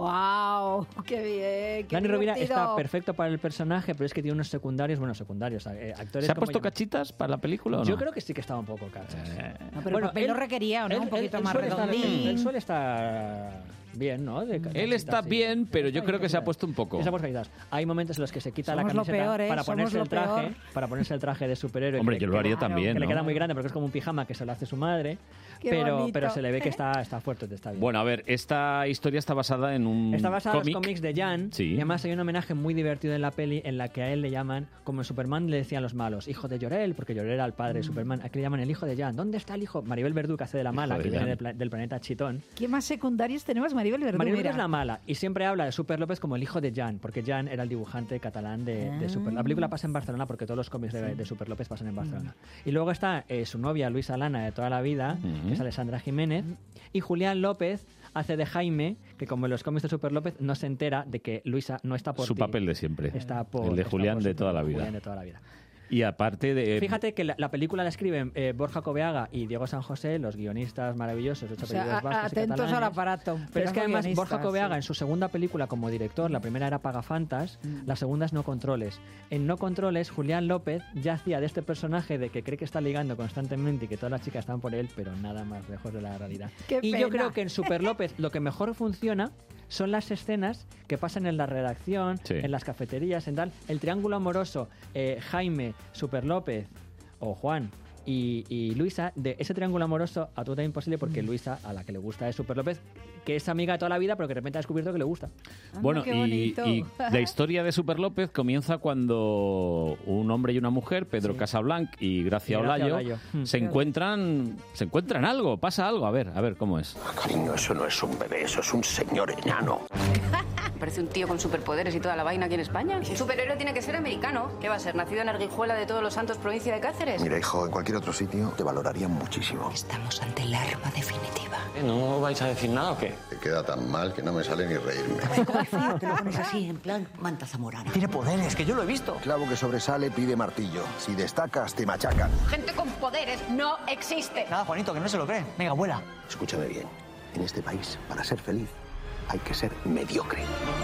¡Wow! ¡Qué bien! Qué Dani Rovira divertido. está perfecto para el personaje, pero es que tiene unos secundarios, bueno, secundarios, eh, actores ¿Se ha como puesto llama- cachitas para la película o no? Yo creo que sí que estaba un poco cachas. No, pero el papel lo requería, ¿o no? Un poquito más suele estar- redondín. él, él suele estar bien, ¿no? De Él cachitas, está sí. bien, pero yo Está creo bien, que se ha cachitas. puesto un poco. Se ha puesto cachitas. Hay momentos en los que se quita Somos la lo camiseta peor, ¿eh? para Somos ponerse lo el traje, peor. para ponerse el traje de superhéroe. Hombre, que yo le- lo haría claro, también, que le ¿no? queda muy grande porque es como un pijama que se lo hace su madre, Qué pero, bonito. pero se le ve que está, está fuerte, está bien. Bueno, a ver, esta historia está basada en un Está basada en cómic. los cómics de Jan Sí. y además hay un homenaje muy divertido en la peli en la que a él le llaman, como en Superman le decían los malos, hijo de Jor-El, porque Jor-El era el padre de Superman. Aquí le llaman el hijo de Jan. ¿Dónde está el hijo? Maribel Verdú, que hace de la mala, de que viene Jan. del, pla- del planeta Chitón. ¿Qué más secundarios tenemos? Maribel Verdú, Maribel mira. es la mala y siempre habla de Super López como el hijo de Jan, porque Jan era el dibujante catalán de, de Ah. Super. La película pasa en Barcelona porque todos los cómics de, de Super López pasan en Barcelona. Y luego está eh, su novia Luisa Lana de toda la vida, Ujú. que es Alessandra Jiménez, y Julián López hace de Jaime, que como en los cómics de Super López no se entera de que Luisa no está por Su ti. papel de siempre. Está por, El de está Julián por de su- toda la vida. Julián de toda la vida. Y aparte de... Fíjate que la, la película la escriben eh, Borja Coveaga y Diego San José, los guionistas maravillosos, de ocho O sea, apellidos a- vascos y atentos al catalanes. aparato. Pero es que además guionistas, Borja Coveaga sí. en su segunda película como director, la primera era Pagafantas, la segunda es No Controles. En No Controles, Julián López ya hacía de este personaje de que cree que está ligando constantemente y que todas las chicas están por él, pero nada más lejos de la realidad. ¡Qué Y yo pena! creo que en Super López lo que mejor funciona son las escenas que pasan en la redacción, Sí. en las cafeterías, en tal. El triángulo amoroso, eh, Jaime, Super López o Juan y, y Luisa, de ese triángulo amoroso absolutamente imposible porque Luisa, a la que le gusta es Super López, que es amiga de toda la vida, pero que de repente ha descubierto que le gusta. Bueno, qué y, bonito. y la historia de Super López comienza cuando un hombre y una mujer, Pedro Sí. Casablanc y Gracia Y Gracia Olayo, Olayo. Mm. se encuentran se encuentran algo, pasa algo, a ver, a ver cómo es. Cariño, eso no es un bebé, eso es un señor enano. Parece un tío con superpoderes y toda la vaina aquí en España. Un superhéroe tiene que ser americano. ¿Qué va a ser? ¿Nacido en Arguijuela de Todos los Santos, provincia de Cáceres? Mira, hijo, en cualquier otro sitio te valorarían muchísimo. Estamos ante el arma definitiva. ¿No vais a decir nada o qué? Te queda tan mal que no me sale ni reírme. Te lo pones así, en plan manta zamorana. Tiene poderes, que yo lo he visto. Clavo que sobresale pide martillo. Si destacas, te machacan. Gente con poderes no existe. Nada, Juanito, que no se lo cree. Venga, vuela. Escúchame bien. En este país, para ser feliz, hay que ser mediocre.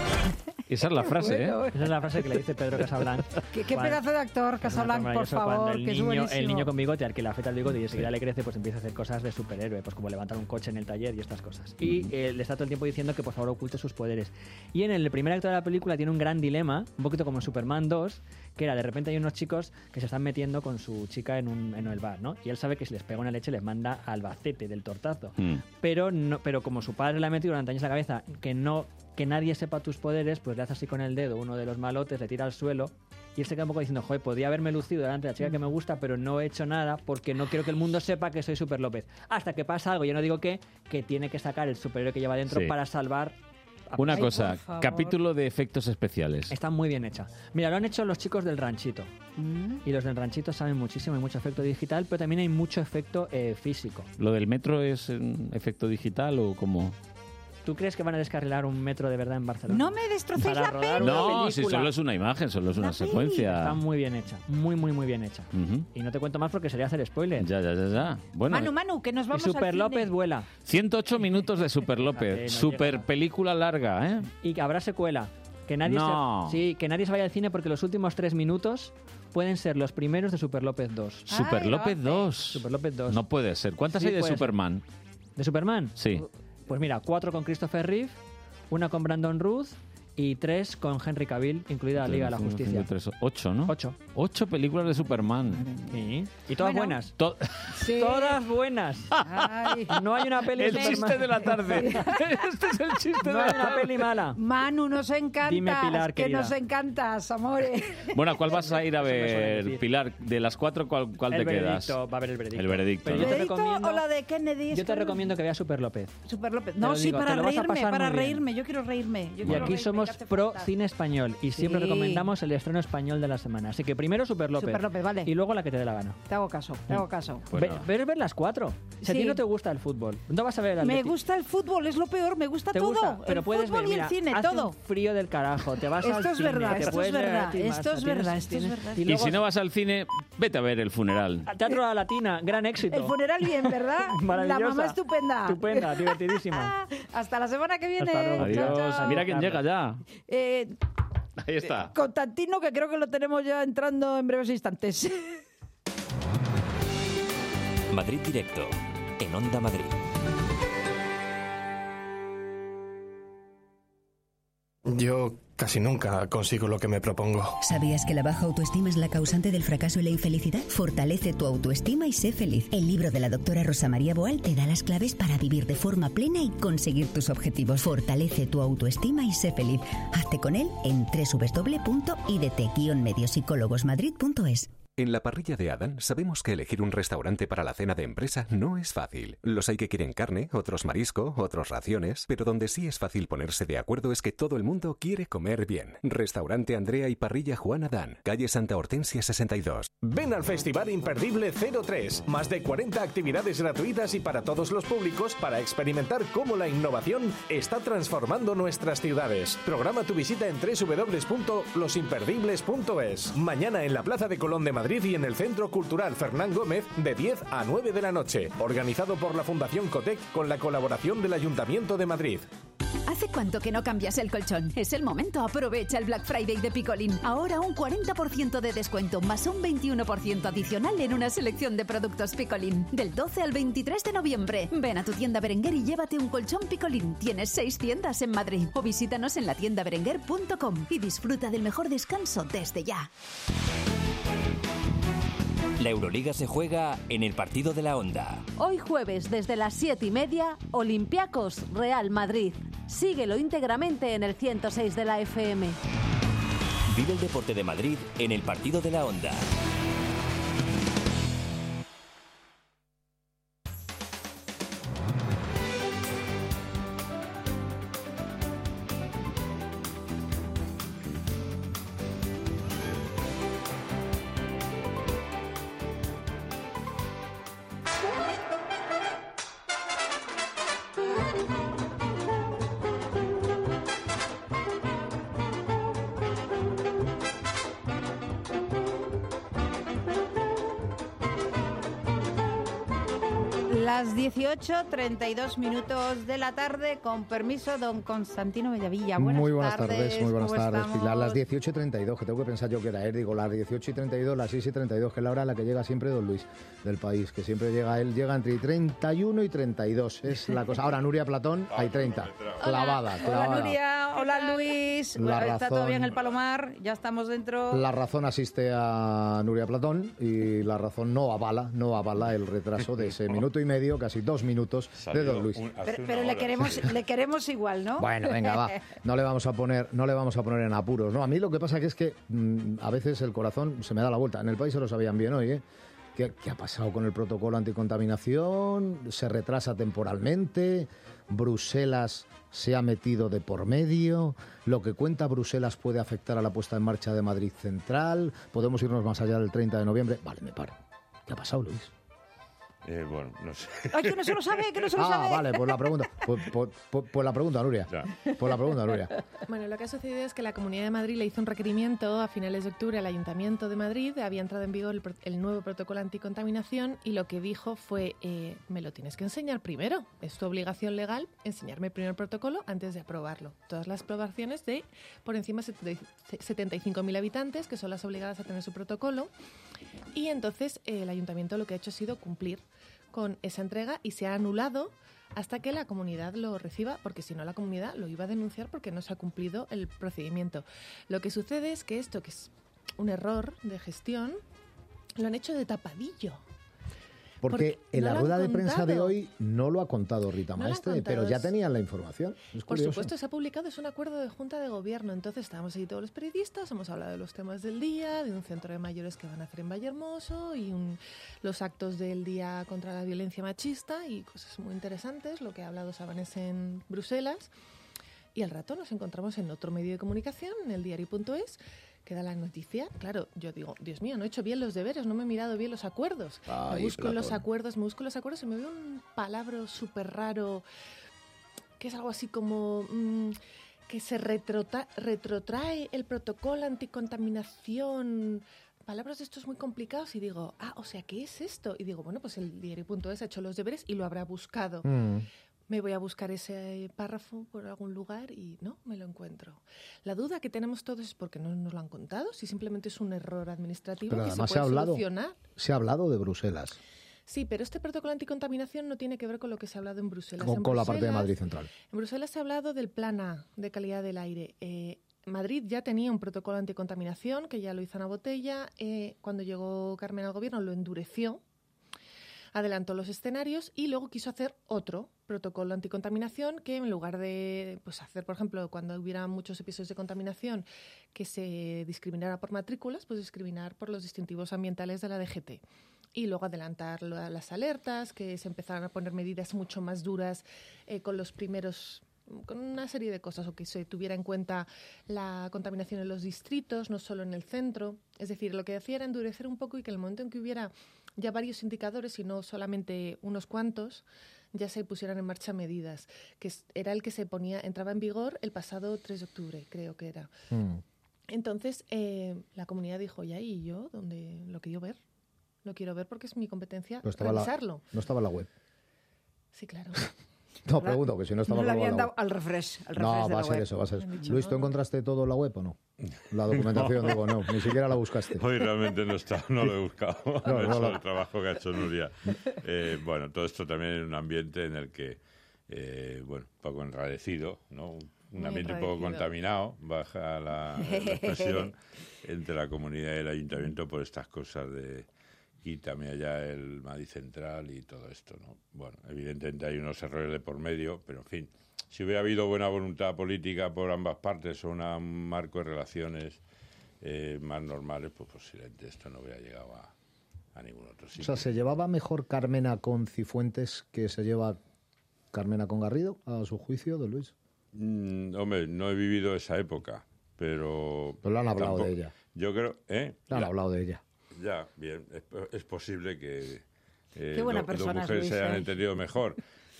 Esa es la frase, Bueno, ¿eh? Esa es la frase que le dice Pedro Casablanc. ¿Qué, qué Cuando- pedazo de actor, Casablanc, por Maravilloso, favor, cuando el que es niño, buenísimo. el niño con bigote al que le afecta el bigote y enseguida le crece, pues empieza a hacer cosas de superhéroe, pues como levantar un coche en el taller y estas cosas. Y eh, le está todo el tiempo diciendo que por favor oculte sus poderes. Y en el primer acto de la película tiene un gran dilema, un poquito como en Superman dos, que era de repente hay unos chicos que se están metiendo con su chica en, un, en el bar, ¿no? Y él sabe que si les pega una leche les manda a Albacete del tortazo. Mm. Pero, no, pero como su padre le ha metido durante años en la cabeza que no que nadie sepa tus poderes, pues le hace así con el dedo uno de los malotes, le tira al suelo y él se queda un poco diciendo, joder, podía haberme lucido delante de la chica que me gusta, pero no he hecho nada porque no quiero que el mundo sepa que soy Super López. Hasta que pasa algo, yo no digo qué, que tiene que sacar el superhéroe que lleva dentro Sí. para salvar... a- Una Ay, cosa, por favor. capítulo de efectos especiales. Está muy bien hecha. Mira, lo han hecho los chicos del Ranchito. Y los del Ranchito saben muchísimo, hay mucho efecto digital, pero también hay mucho efecto eh, físico. ¿Lo del metro es en efecto digital o cómo? ¿Tú crees que van a descarrilar un metro de verdad en Barcelona? No me destrocéis Para la rodar peli. una No, película. si solo es una imagen, solo es una La peli. secuencia. Está muy bien hecha, muy, muy, muy bien hecha. Ujú. Y no te cuento más porque sería hacer spoiler. Ya, ya, ya, ya. Bueno, Manu, Manu, que nos Y vamos al Super cine. López vuela. ciento ocho minutos de Super López. Fíjate, no Super llega. película larga, ¿eh? Y habrá secuela. Que nadie, No. se, sí, que nadie se vaya al cine porque los últimos tres minutos pueden ser los primeros de Super López dos. Super López dos. Super López dos. No puede ser. ¿Cuántas Sí, hay de puede ser. Superman? ¿De Superman? Sí. Pues mira, cuatro con Christopher Reeve, una con Brandon Ruth y tres con Henry Cavill, incluida la Liga de la Justicia. Tres, ocho, ¿no? Ocho. Ocho películas de Superman. Sí. Y todas Bueno. buenas. To- Sí. Todas buenas. Ay. No hay una peli El de Superman. chiste de la tarde. Este es el chiste No de hay la una tarde. peli mala. Manu, nos encantas. Dime, Pilar, que querida. nos encantas, amores. Bueno, ¿a cuál vas a ir a Eso me suele ver, decir. Pilar? De las cuatro, ¿cuál, cuál El te quedas? veredicto, va a haber el veredicto. El veredicto, Pero ¿no? yo te ¿Veredicto recomiendo, o la de Kennedy? Es yo te que- recomiendo que veas Super López. Super López. Te No, lo sí, digo, para te lo vas a reírme, pasar para muy bien. reírme. Yo quiero reírme. Yo Y quiero aquí reírme, somos que hace pro falta. cine español y siempre Sí. recomendamos el estreno español de la semana. Así que primero Super López. Super López, vale. Y luego la que te dé la gana. Te hago caso, te hago caso. Bueno. Ve- Ver, ver las cuatro. Si a ti Sí. no te gusta el fútbol, no vas a ver el Me Atleti. gusta el fútbol, es lo peor, me gusta ¿Te todo. gusta? Pero el puedes fútbol ver, y mira, el cine, hace todo. un frío del carajo, te vas Esto al es cine, verdad, te esto es puedes ver verdad, a ti esto Marta, es tienes- verdad, esto es tienes- verdad. Y Y luego, si no vas al cine, vete a ver el funeral. Teatro a la Latina, gran éxito. El funeral bien, ¿verdad? La Maravillosa. mamá estupenda. Estupenda, divertidísima. Hasta la semana que viene. Hasta luego. Adiós. Chao, chao. Mira quién llega ya. Eh, Ahí está. Constantino, que creo que lo tenemos ya entrando en breves instantes. Madrid Directo, en Onda Madrid. Yo casi nunca consigo lo que me propongo. ¿Sabías que la baja autoestima es la causante del fracaso y la infelicidad? Fortalece tu autoestima y sé feliz. El libro de la doctora Rosa María Boal te da las claves para vivir de forma plena y conseguir tus objetivos. Fortalece tu autoestima y sé feliz. Hazte con él en doble u doble u doble u punto i d t guion mediopsicólogos madrid punto es. En la parrilla de Adán sabemos que elegir un restaurante para la cena de empresa no es fácil. Los hay que quieren carne, otros marisco, otros raciones, pero donde sí es fácil ponerse de acuerdo es que todo el mundo quiere comer bien. Restaurante Andrea y Parrilla Juan Adán, calle Santa Hortensia sesenta y dos. Ven al Festival Imperdible cero tres. Más de cuarenta actividades gratuitas y para todos los públicos para experimentar cómo la innovación está transformando nuestras ciudades. Programa tu visita en doble u doble u doble u punto los imperdibles punto es. Mañana en la Plaza de Colón de Madrid y en el Centro Cultural Fernán Gómez de diez a nueve de la noche. Organizado por la Fundación Cotec con la colaboración del Ayuntamiento de Madrid. ¿Hace cuánto que no cambias el colchón? Es el momento. Aprovecha el Black Friday de Picolín. Ahora un cuarenta por ciento de descuento más un veintiuno por ciento adicional en una selección de productos Picolín. Del doce al veintitrés de noviembre. Ven a tu tienda Berenguer y llévate un colchón Picolín. Tienes seis tiendas en Madrid. O visítanos en la tienda berenguer punto com y disfruta del mejor descanso desde ya. La Euroliga se juega en el partido de la Onda. Hoy jueves desde las siete y media, Olympiacos Real Madrid. Síguelo íntegramente en el ciento seis de la F M. Vive el deporte de Madrid en el partido de la Onda. Las dieciocho treinta y dos minutos de la tarde, con permiso, don Constantino Bellavilla. Buenas muy buenas tardes, tardes, muy buenas ¿cómo tardes, estamos? Pilar. Las dieciocho y treinta y dos, que tengo que pensar yo que era, ¿eh? Digo, las dieciocho y treinta y dos, las seis y treinta y dos, que es la hora a la que llega siempre don Luis del país, que siempre llega él, llega entre treinta y uno y treinta y dos, es la cosa. Ahora, Nuria Platón, hay treinta. Clavada, clavada. Hola Nuria, hola Luis. La Está razón- todavía en el Palomar, ya estamos dentro. La razón asiste a Nuria Platón y la razón no avala, no avala el retraso de ese minuto y medio, casi dos minutos de don Luis. Pero, pero le queremos, le queremos igual, ¿no? Bueno, venga, va. No le vamos a poner, no le vamos a poner en apuros, ¿no? A mí lo que pasa que es que mm, a veces el corazón se me da la vuelta. En el país se lo sabían bien hoy, ¿eh? ¿Qué, qué ha pasado con el protocolo anticontaminación? ¿Se retrasa temporalmente? ¿Bruselas se ha metido de por medio? ¿Lo que cuenta Bruselas puede afectar a la puesta en marcha de Madrid Central? ¿Podemos irnos más allá del treinta de noviembre? Vale, me paro. ¿Qué ha pasado, Luis? Eh, bueno, no sé. ¡Ay, que no se lo sabe, que no se lo ah, sabe! Ah, vale, pues la pregunta. Pues, pues, pues, pues la pregunta, Nuria. Ya. Pues la pregunta, Nuria. Bueno, lo que ha sucedido es que la Comunidad de Madrid le hizo un requerimiento a finales de octubre al Ayuntamiento de Madrid. Había entrado en vigor el, el nuevo protocolo anticontaminación y lo que dijo fue, eh, me lo tienes que enseñar primero. Es tu obligación legal enseñarme primero el protocolo antes de aprobarlo. Todas las aprobaciones de por encima de setenta y cinco mil habitantes, que son las obligadas a tener su protocolo. Y entonces eh, el Ayuntamiento lo que ha hecho ha sido cumplir con esa entrega y se ha anulado hasta que la comunidad lo reciba, porque si no la comunidad lo iba a denunciar porque no se ha cumplido el procedimiento. Lo que sucede es que esto, que es un error de gestión, lo han hecho de tapadillo. Porque, porque en no la rueda de prensa contado. de hoy no lo ha contado Rita no Maestre, pero ya tenían la información. Es Por curioso. supuesto, se ha publicado, es un acuerdo de Junta de Gobierno. Entonces estábamos ahí todos los periodistas, hemos hablado de los temas del día, de un centro de mayores que van a hacer en Vallehermoso y un, los actos del Día contra la Violencia Machista y cosas muy interesantes, lo que ha hablado Sabanes en Bruselas. Y al rato nos encontramos en otro medio de comunicación, en el diario punto es, que da la noticia. Claro, yo digo, Dios mío, no he hecho bien los deberes, no me he mirado bien los acuerdos. Ay, me busco Platón. los acuerdos, me busco los acuerdos y me veo un palabra súper raro, que es algo así como mmm, que se retrota, retrotrae el protocolo anticontaminación, palabras de estos muy complicados, y digo, ah, o sea, ¿qué es esto? Y digo, bueno, pues el diario punto es ha hecho los deberes y lo habrá buscado. Mm. Me voy a buscar ese párrafo por algún lugar y no me lo encuentro. La duda que tenemos todos es porque no nos lo han contado, si simplemente es un error administrativo Pero que además se se ha puede hablado, solucionar. se ha hablado de Bruselas, Sí, pero este protocolo anticontaminación no tiene que ver con lo que se ha hablado en Bruselas. con, en con la parte de Bruselas- Madrid Central. En Bruselas se ha hablado del Plan A de calidad del aire. Eh, Madrid ya tenía un protocolo anticontaminación que ya lo hizo Ana Botella. Eh, cuando llegó Carmen al gobierno lo endureció, adelantó los escenarios y luego quiso hacer otro protocolo anticontaminación que en lugar de pues hacer, por ejemplo, cuando hubiera muchos episodios de contaminación que se discriminara por matrículas, pues discriminar por los distintivos ambientales de la D G T. Y luego adelantar lo- las alertas, que se empezaran a poner medidas mucho más duras eh, con los primeros, con una serie de cosas, o que se tuviera en cuenta la contaminación en los distritos, no solo en el centro. Es decir, lo que hacía era endurecer un poco y que en el momento en que hubiera ya varios indicadores y no solamente unos cuantos, ya se pusieran en marcha medidas, que es- era el que se ponía, entraba en vigor el pasado tres de octubre, creo que era. Mm. Entonces, eh, la comunidad dijo, ya, ¿y yo? ¿Dónde lo quiero ver? Lo quiero ver porque es mi competencia No estaba, en la, revisarlo. no estaba en la web. Sí, claro. No, pregunto, que si no estaba No le en la habían web. dado al refresh. Al refresh No, de va la a ser web. eso, va a ser eso. Han dicho, Luis, ¿tú no, no. encontraste todo en la web o no? La documentación, No. digo, no, ni siquiera la buscaste. Hoy realmente no está, no lo he buscado. No, No, he no hecho lo- el trabajo que ha hecho Nuria. Eh, bueno, todo esto también en un ambiente en el que, eh, bueno, un poco enrarecido, ¿no? Un Muy ambiente un poco enrarecido. contaminado, baja la, la expresión, entre la comunidad y el ayuntamiento por estas cosas de quítame allá el Madrid Central y todo esto, ¿no? Bueno, evidentemente hay unos errores de por medio, pero en fin, si hubiera habido buena voluntad política por ambas partes o una- un marco de relaciones eh, más normales, pues posiblemente esto no hubiera llegado a, a ningún otro O sitio. sea, ¿se llevaba mejor Carmena con Cifuentes que se lleva Carmena con Garrido, a su juicio, don Luis? Mm, hombre, no he vivido esa época, pero... Pero le han hablado tampoco- de ella. Yo creo... ¿eh? Le han Ya. hablado de ella. Ya, bien, es, es posible que eh, Qué buena do- persona dos es mujeres Luis, se hayan ¿eh? entendido mejor.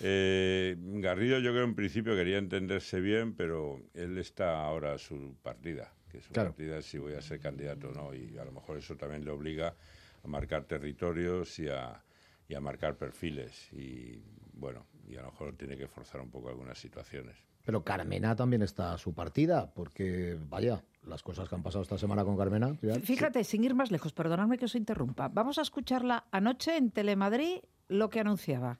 Eh, Garrido yo creo en principio quería entenderse bien, pero él está ahora a su partida, que su Claro. partida es si voy a ser candidato o no, y a lo mejor eso también le obliga a marcar territorios y a, y a marcar perfiles, y bueno, y a lo mejor tiene que forzar un poco algunas situaciones. Pero Carmena también está a su partida, porque, vaya, las cosas que han pasado esta semana con Carmena... ya- Fíjate, sin ir más lejos, perdonadme que os interrumpa. Vamos a escucharla anoche en Telemadrid lo que anunciaba.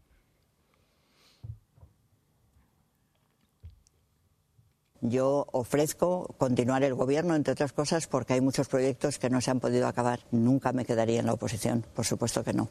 Yo ofrezco continuar el gobierno, entre otras cosas, porque hay muchos proyectos que no se han podido acabar. Nunca me quedaría en la oposición, por supuesto que no.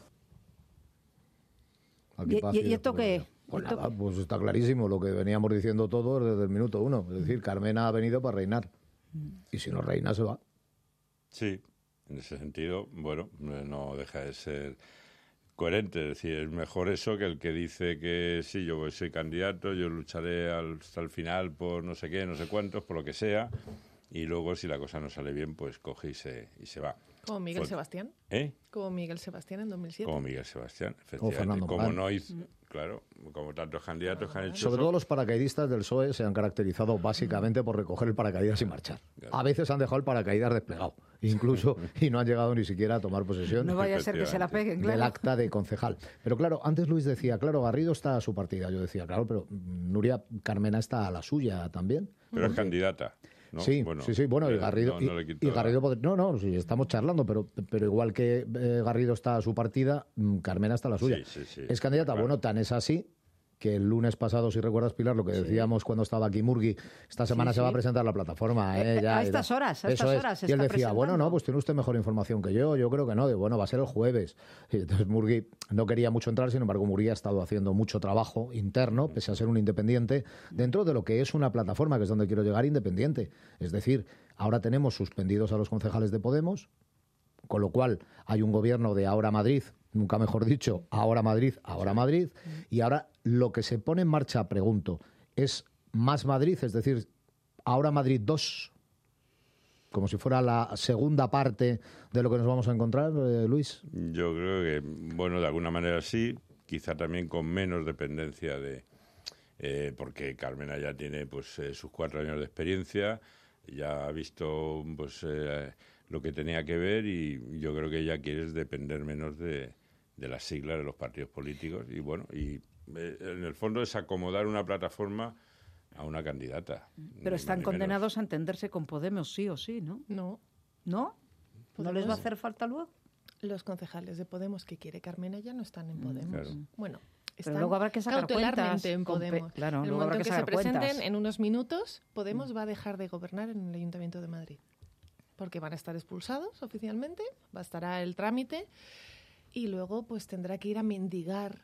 Aquí ¿Y- paz y- y y esto qué? después- Pues ¿Esto nada, pues está clarísimo lo que veníamos diciendo todos desde el minuto uno. Es decir, Carmena ha venido para reinar. Y si no reina, se va. Sí, en ese sentido, bueno, no deja de ser coherente. Es decir, es mejor eso que el que dice que sí, yo soy candidato, yo lucharé al- hasta el final por no sé qué, no sé cuántos, por lo que sea, y luego si la cosa no sale bien, pues coge y se, y se va. Como Miguel Fue- Sebastián. ¿Eh? Como Miguel Sebastián en dos mil siete. Como Miguel Sebastián, O efectivamente. Fernando Como Morán. no hizo, claro, como tantos candidatos que han hecho Sobre eso. todo los paracaidistas del P S O E se han caracterizado básicamente por recoger el paracaídas y marchar. A veces han dejado el paracaídas desplegado, incluso, y no han llegado ni siquiera a tomar posesión No vaya a ser que se la peguen, claro. del acta de concejal. Pero claro, antes Luis decía, claro, Garrido está a su partida. Yo decía, claro, pero Nuria Carmena está a la suya también. Pero es candidata. ¿no? Sí, Bueno, sí, sí, bueno, y eh, Garrido, no- no le y- quito y la- Garrido pod- no, no, sí, estamos charlando, pero, pero igual que eh, Garrido está a su partida, mm, Carmena está a la suya. Sí, sí, sí, es candidata, claro. bueno, tan es así que el lunes pasado, si recuerdas, Pilar, lo que decíamos cuando estaba aquí Murgui, esta semana Sí, se va a sí. presentar la plataforma. ¿eh? Eh, Ya, a y estas da- horas, a Eso estas es. horas se Y él está decía, bueno, presentando. no, pues tiene usted mejor información que yo, yo creo que no, de bueno, va a ser el jueves. Y entonces Murgui no quería mucho entrar, sin embargo, Murgui ha estado haciendo mucho trabajo interno, pese a ser un independiente, dentro de lo que es una plataforma, que es donde quiero llegar, independiente. Es decir, ahora tenemos suspendidos a los concejales de Podemos, con lo cual hay un gobierno de Ahora Madrid, nunca mejor dicho, Ahora Madrid, Ahora Madrid, y ahora lo que se pone en marcha, pregunto, ¿es Más Madrid? Es decir, Ahora Madrid dos, como si fuera la segunda parte de lo que nos vamos a encontrar, eh, Luis. Yo creo que, bueno, de alguna manera sí, quizá también con menos dependencia de... eh, porque Carmena ya tiene pues eh, sus cuatro años de experiencia, ya ha visto pues eh, lo que tenía que ver y yo creo que ella quiere es depender menos de, de las siglas de los partidos políticos y bueno, y eh, en el fondo es acomodar una plataforma a una candidata. Pero ni están más ni condenados a entenderse con Podemos, sí o sí, ¿no? No. ¿No? ¿No les va a hacer falta luego? Los concejales de Podemos que quiere Carmena ya no están en Podemos. Claro. Bueno, Pero están luego habrá que sacar cautelarmente cuentas en con pe- Podemos. claro, en el luego habrá momento que en que se sacar presenten, cuentas. en unos minutos, Podemos va a dejar de gobernar en el Ayuntamiento de Madrid. Porque van a estar expulsados oficialmente, bastará el trámite y luego pues tendrá que ir a mendigar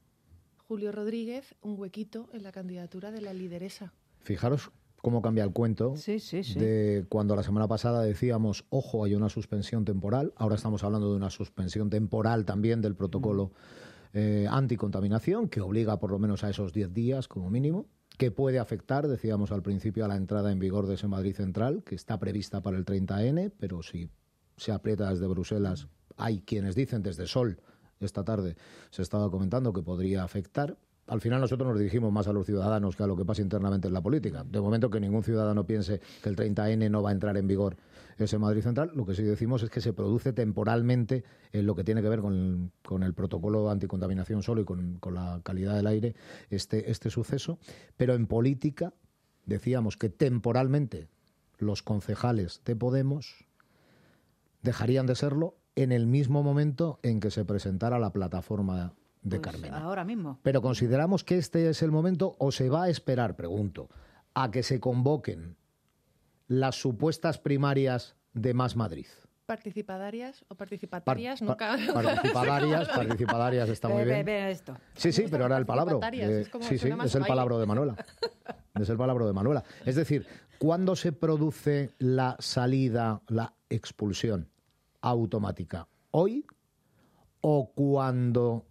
Julio Rodríguez un huequito en la candidatura de la lideresa. Fijaros cómo cambia el cuento Sí, sí, sí. de cuando la semana pasada decíamos, ojo, hay una suspensión temporal, ahora estamos hablando de una suspensión temporal también del protocolo eh, anticontaminación, que obliga por lo menos a esos diez días como mínimo, que puede afectar, decíamos al principio, a la entrada en vigor de ese Madrid Central, que está prevista para el treinta ene, pero si se aprieta desde Bruselas, hay quienes dicen desde Sol, esta tarde se estaba comentando que podría afectar. Al final nosotros nos dirigimos más a los ciudadanos que a lo que pasa internamente en la política. De momento que ningún ciudadano piense que el treinta ene no va a entrar en vigor ese Madrid Central, lo que sí decimos es que se produce temporalmente en lo que tiene que ver con el, con el protocolo anticontaminación solo y con, con la calidad del aire este, este suceso. Pero en política decíamos que temporalmente los concejales de Podemos dejarían de serlo en el mismo momento en que se presentara la plataforma de Pues Carmena. ahora mismo. Pero consideramos que este es el momento o se va a esperar, pregunto, a que se convoquen las supuestas primarias de Más Madrid. Participadarias o Par- participatarias, pa- nunca... participadarias, participadarias está muy Ve, ve, bien. ve esto. Sí, sí, pero era el palabro. Participadarias, Eh, es como sí, sí, suena más es el baile. palabro de Manuela. Es el palabro de Manuela. Es decir, ¿cuándo se produce la salida, la expulsión automática? ¿Hoy o cuando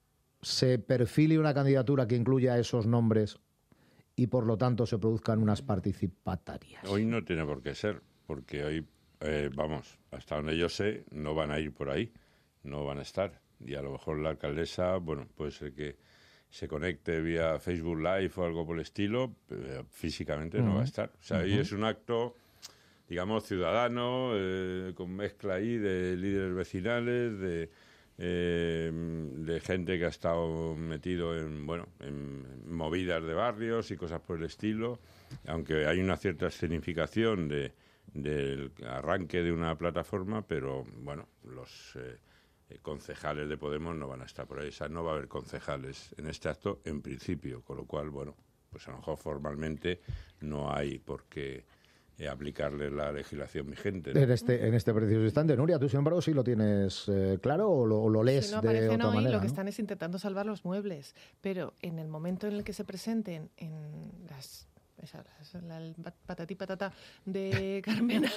se perfile una candidatura que incluya esos nombres y por lo tanto se produzcan unas participatarias? Hoy no tiene por qué ser, porque hoy, eh, vamos, hasta donde yo sé, no van a ir por ahí, no van a estar. Y a lo mejor la alcaldesa, bueno, puede ser que se conecte vía Facebook Live o algo por el estilo, pero físicamente no Ujú. va a estar. O sea, hoy Ujú. es un acto, digamos, ciudadano, eh, con mezcla ahí de líderes vecinales, de... eh, de gente que ha estado metido en bueno en movidas de barrios y cosas por el estilo, aunque hay una cierta escenificación de del arranque de una plataforma, pero bueno, los eh, concejales de Podemos no van a estar por ahí, o sea, no va a haber concejales en este acto en principio, con lo cual, bueno, pues a lo mejor formalmente no hay por qué eh, aplicarle la legislación vigente, ¿no? En este, en este preciso instante. Nuria, tú sin embargo sí lo tienes eh, claro o lo, o lo lees Si no de aparecen otra hoy, manera. lo que ¿no? están es intentando salvar los muebles. Pero en el momento en el que se presenten en las... esa- esa- la, el pat- patatí patata de Carmena...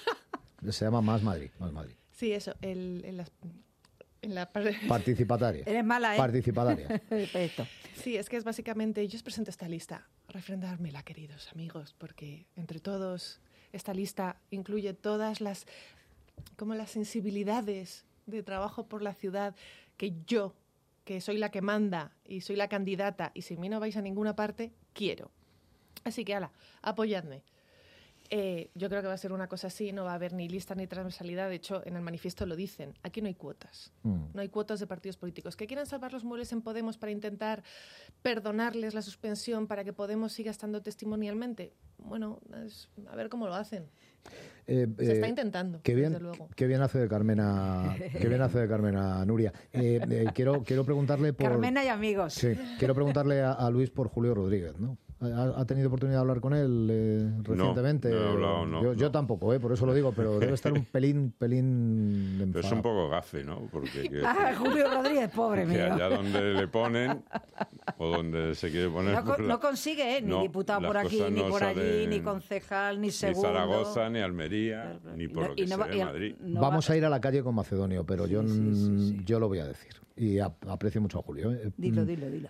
Se llama Más Madrid. Más Madrid. sí, eso. El, en las- en la par- Participataria. Eres mala, ¿eh? Participataria. Esto. Sí, es que es básicamente, yo os presento esta lista, refrendármela, queridos amigos, porque entre todos esta lista incluye todas las como las sensibilidades de trabajo por la ciudad que yo, que soy la que manda y soy la candidata y sin mí no vais a ninguna parte, quiero. Así que, ala, apoyadme. Eh, yo creo que va a ser una cosa así, no va a haber ni lista ni transversalidad. De hecho, en el manifiesto lo dicen, aquí no hay cuotas. Mm. No hay cuotas de partidos políticos. ¿Que quieran salvar los muebles en Podemos para intentar perdonarles la suspensión para que Podemos siga estando testimonialmente? Bueno, es, a ver cómo lo hacen. Eh, Se eh, está intentando, qué bien, desde luego. Qué bien hace de Carmena, qué bien hace de Carmena Nuria. Eh, eh, quiero, quiero preguntarle por... Carmena y amigos. Sí, quiero preguntarle a, a Luis por Julio Rodríguez, ¿no? ¿Ha, ha tenido oportunidad de hablar con él eh, recientemente? No, no he hablado, no, yo, yo no. tampoco, eh, por eso lo digo, pero debe estar un pelín, pelín enfadado. Pero es un poco gafe, ¿no? Porque que, Ah, Julio Rodríguez, pobre que mío. allá donde le ponen o donde se quiere poner... No, pues no la, consigue, ¿eh? Ni no, diputado por las aquí, cosas ni no por allí, salen ni concejal, ni segundo. Ni Zaragoza, ni Almería, ni por no, lo que y no sea va- de y- Madrid. no Vamos va- a ir a la calle con Macedonio, pero yo, Sí, sí, sí, sí. yo lo voy a decir. Y a- aprecio mucho a Julio. eh. Dilo, dilo, dilo.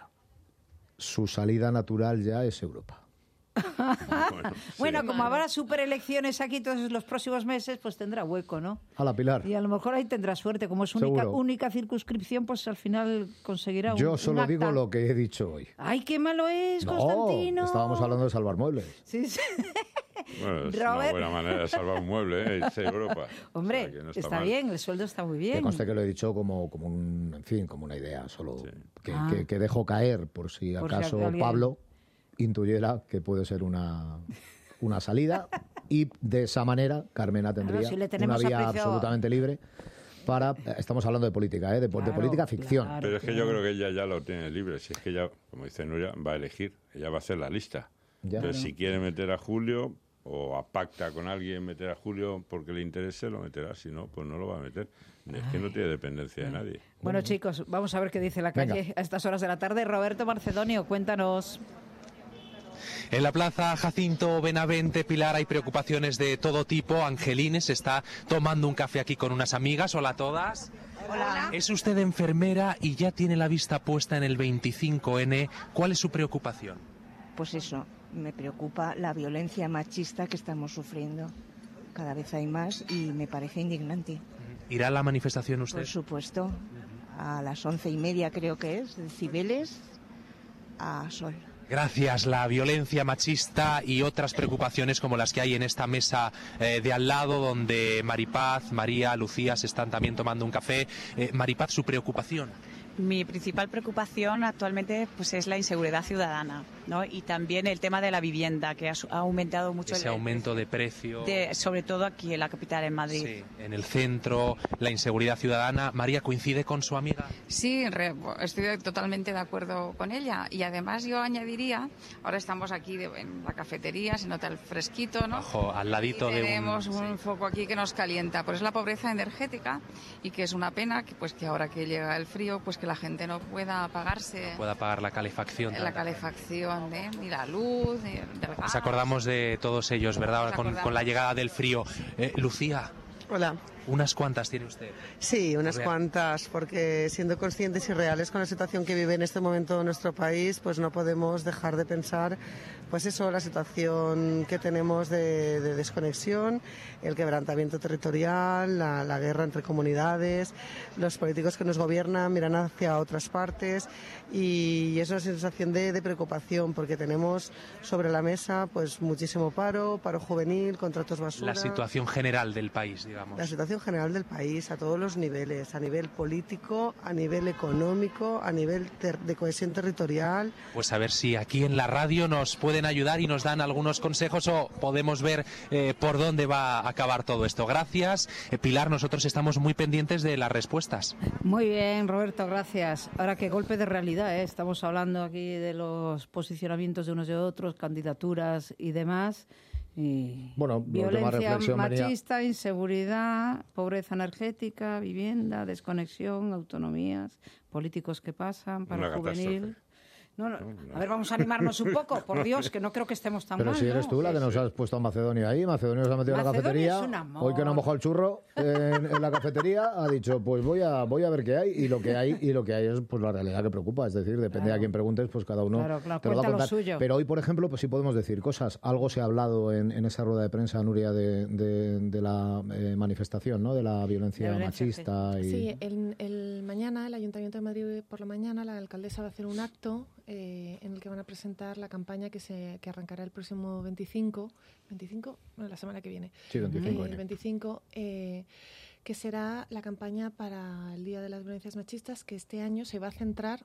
Su salida natural ya es Europa. Bueno, Bueno, como habrá superelecciones aquí todos los próximos meses, pues tendrá hueco, ¿no? A la Pilar. Y a lo mejor ahí tendrá suerte. Como es única, Seguro. única circunscripción, pues al final conseguirá un Yo un solo acta. digo lo que he dicho hoy. ¡Ay, qué malo es, No, Constantino! estábamos hablando de salvar muebles. Sí, sí. Bueno, es Robert. una buena manera de salvar un mueble, ¿eh? Irse a Europa. Hombre, O sea, que no está está mal. bien, el sueldo está muy bien. Que conste que lo he dicho como, como un, en fin, como una idea, solo que, Ah. que, que dejo caer por si Por si acaso alguien- Pablo intuyera que puede ser una, una salida y de esa manera Carmena tendría si le una tenemos vía aprecio- absolutamente libre para, estamos hablando de política, ¿eh? de, de Claro, política ficción. claro. Pero es que yo creo que ella ya lo tiene libre. Si es que ella, como dice Nuria, va a elegir. Ella va a hacer la lista. Ya. Entonces, si quiere meter a Julio o a pacta con alguien meter a Julio porque le interese, lo meterá. Si no, pues no lo va a meter. Es que no tiene dependencia de nadie. Bueno, chicos, vamos a ver qué dice la Venga. calle a estas horas de la tarde. Roberto Macedonio, cuéntanos. En la plaza Jacinto Benavente, Pilar, hay preocupaciones de todo tipo. Angelines está tomando un café aquí con unas amigas. Hola a todas. Hola. Es usted enfermera y ya tiene la vista puesta en el veinticinco ene. ¿Cuál es su preocupación? Pues eso, me preocupa la violencia machista que estamos sufriendo. Cada vez hay más y me parece indignante. ¿Irá a la manifestación usted? Por supuesto, a las once y media creo que es, de Cibeles a Sol. Gracias. La violencia machista y otras preocupaciones como las que hay en esta mesa eh, de al lado, donde Maripaz, María, Lucía se están también tomando un café. Eh, Maripaz, su preocupación. Mi principal preocupación actualmente pues es la inseguridad ciudadana, ¿no? Y también el tema de la vivienda, que ha, su- ha aumentado mucho. Ese el- aumento de precio. de- sobre todo aquí en la capital, en Madrid. Sí, en el centro, la inseguridad ciudadana. María, ¿coincide con su amiga? Sí, re- estoy totalmente de acuerdo con ella. Y además yo añadiría, ahora estamos aquí de- en la cafetería, se nota el fresquito, ¿no? Ojo, al ladito Y de un... tenemos un foco aquí que nos calienta. Pues es la pobreza energética y que es una pena que, pues, que ahora que llega el frío, pues que la gente no pueda pagarse pueda pagar la calefacción. la calefacción, ¿eh? Ni la luz, ni el del gas. Nos acordamos de todos ellos, ¿verdad? Nos Con, acordamos. con la llegada del frío. Eh, Lucía, Hola. ¿unas cuantas tiene usted? Sí, unas Real. cuantas, porque siendo conscientes y reales con la situación que vive en este momento nuestro país, pues no podemos dejar de pensar, pues eso, la situación que tenemos de, de desconexión, el quebrantamiento territorial, la, la guerra entre comunidades, los políticos que nos gobiernan miran hacia otras partes y es una sensación de, de preocupación porque tenemos sobre la mesa pues muchísimo paro, paro juvenil, contratos basura. La situación general del país, digamos. La situación general del país a todos los niveles, a nivel político, a nivel económico, a nivel ter- de cohesión territorial. Pues a ver si aquí en la radio nos pueden ayudar y nos dan algunos consejos o podemos ver eh, por dónde va a acabar todo esto. Gracias. Eh, Pilar, nosotros estamos muy pendientes de las respuestas. Muy bien, Roberto, gracias. Ahora, qué golpe de realidad, ¿eh? Estamos hablando aquí de los posicionamientos de unos y otros, candidaturas y demás. Y Bueno, la última violencia reflexión venía- machista, inseguridad, pobreza energética, vivienda, desconexión, autonomías, políticos que pasan, Una para juvenil. No, no. A ver, vamos a animarnos un poco, por Dios, que no creo que estemos tan Pero mal. si eres ¿no? tú la que nos has puesto a Macedonia ahí, Macedonia nos ha metido en la Macedonia cafetería. es un amor. Hoy que no ha mojado el churro en, en la cafetería, ha dicho, pues voy a voy a ver qué hay, y lo que hay y lo que hay es pues la realidad que preocupa, es decir, depende Claro. a quién preguntes, pues cada uno Claro, claro, te lo va a cuenta lo contar. suyo. Pero hoy, por ejemplo, pues sí podemos decir cosas. Algo se ha hablado en, en esa rueda de prensa, Nuria, de, de, de la eh, manifestación, ¿no? De la violencia, La violencia, machista. Y... Sí, el, el mañana, el Ayuntamiento de Madrid por la mañana, la alcaldesa va a hacer un acto eh, en el que van a presentar la campaña que se que arrancará el próximo veinticinco, veinticinco, no, la semana que viene. Sí, veinticinco. Eh, el veinticinco, eh, que será la campaña para el Día de las Violencias Machistas, que este año se va a centrar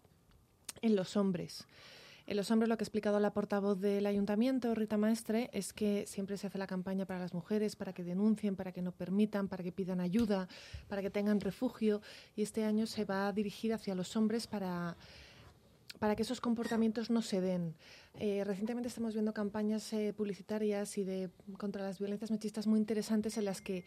en los hombres. En los hombres, lo que ha explicado la portavoz del Ayuntamiento, Rita Maestre, es que siempre se hace la campaña para las mujeres, para que denuncien, para que no permitan, para que pidan ayuda, para que tengan refugio, y este año se va a dirigir hacia los hombres para, para que esos comportamientos no se den. Eh, recientemente estamos viendo campañas eh, publicitarias y de contra las violencias machistas muy interesantes en las que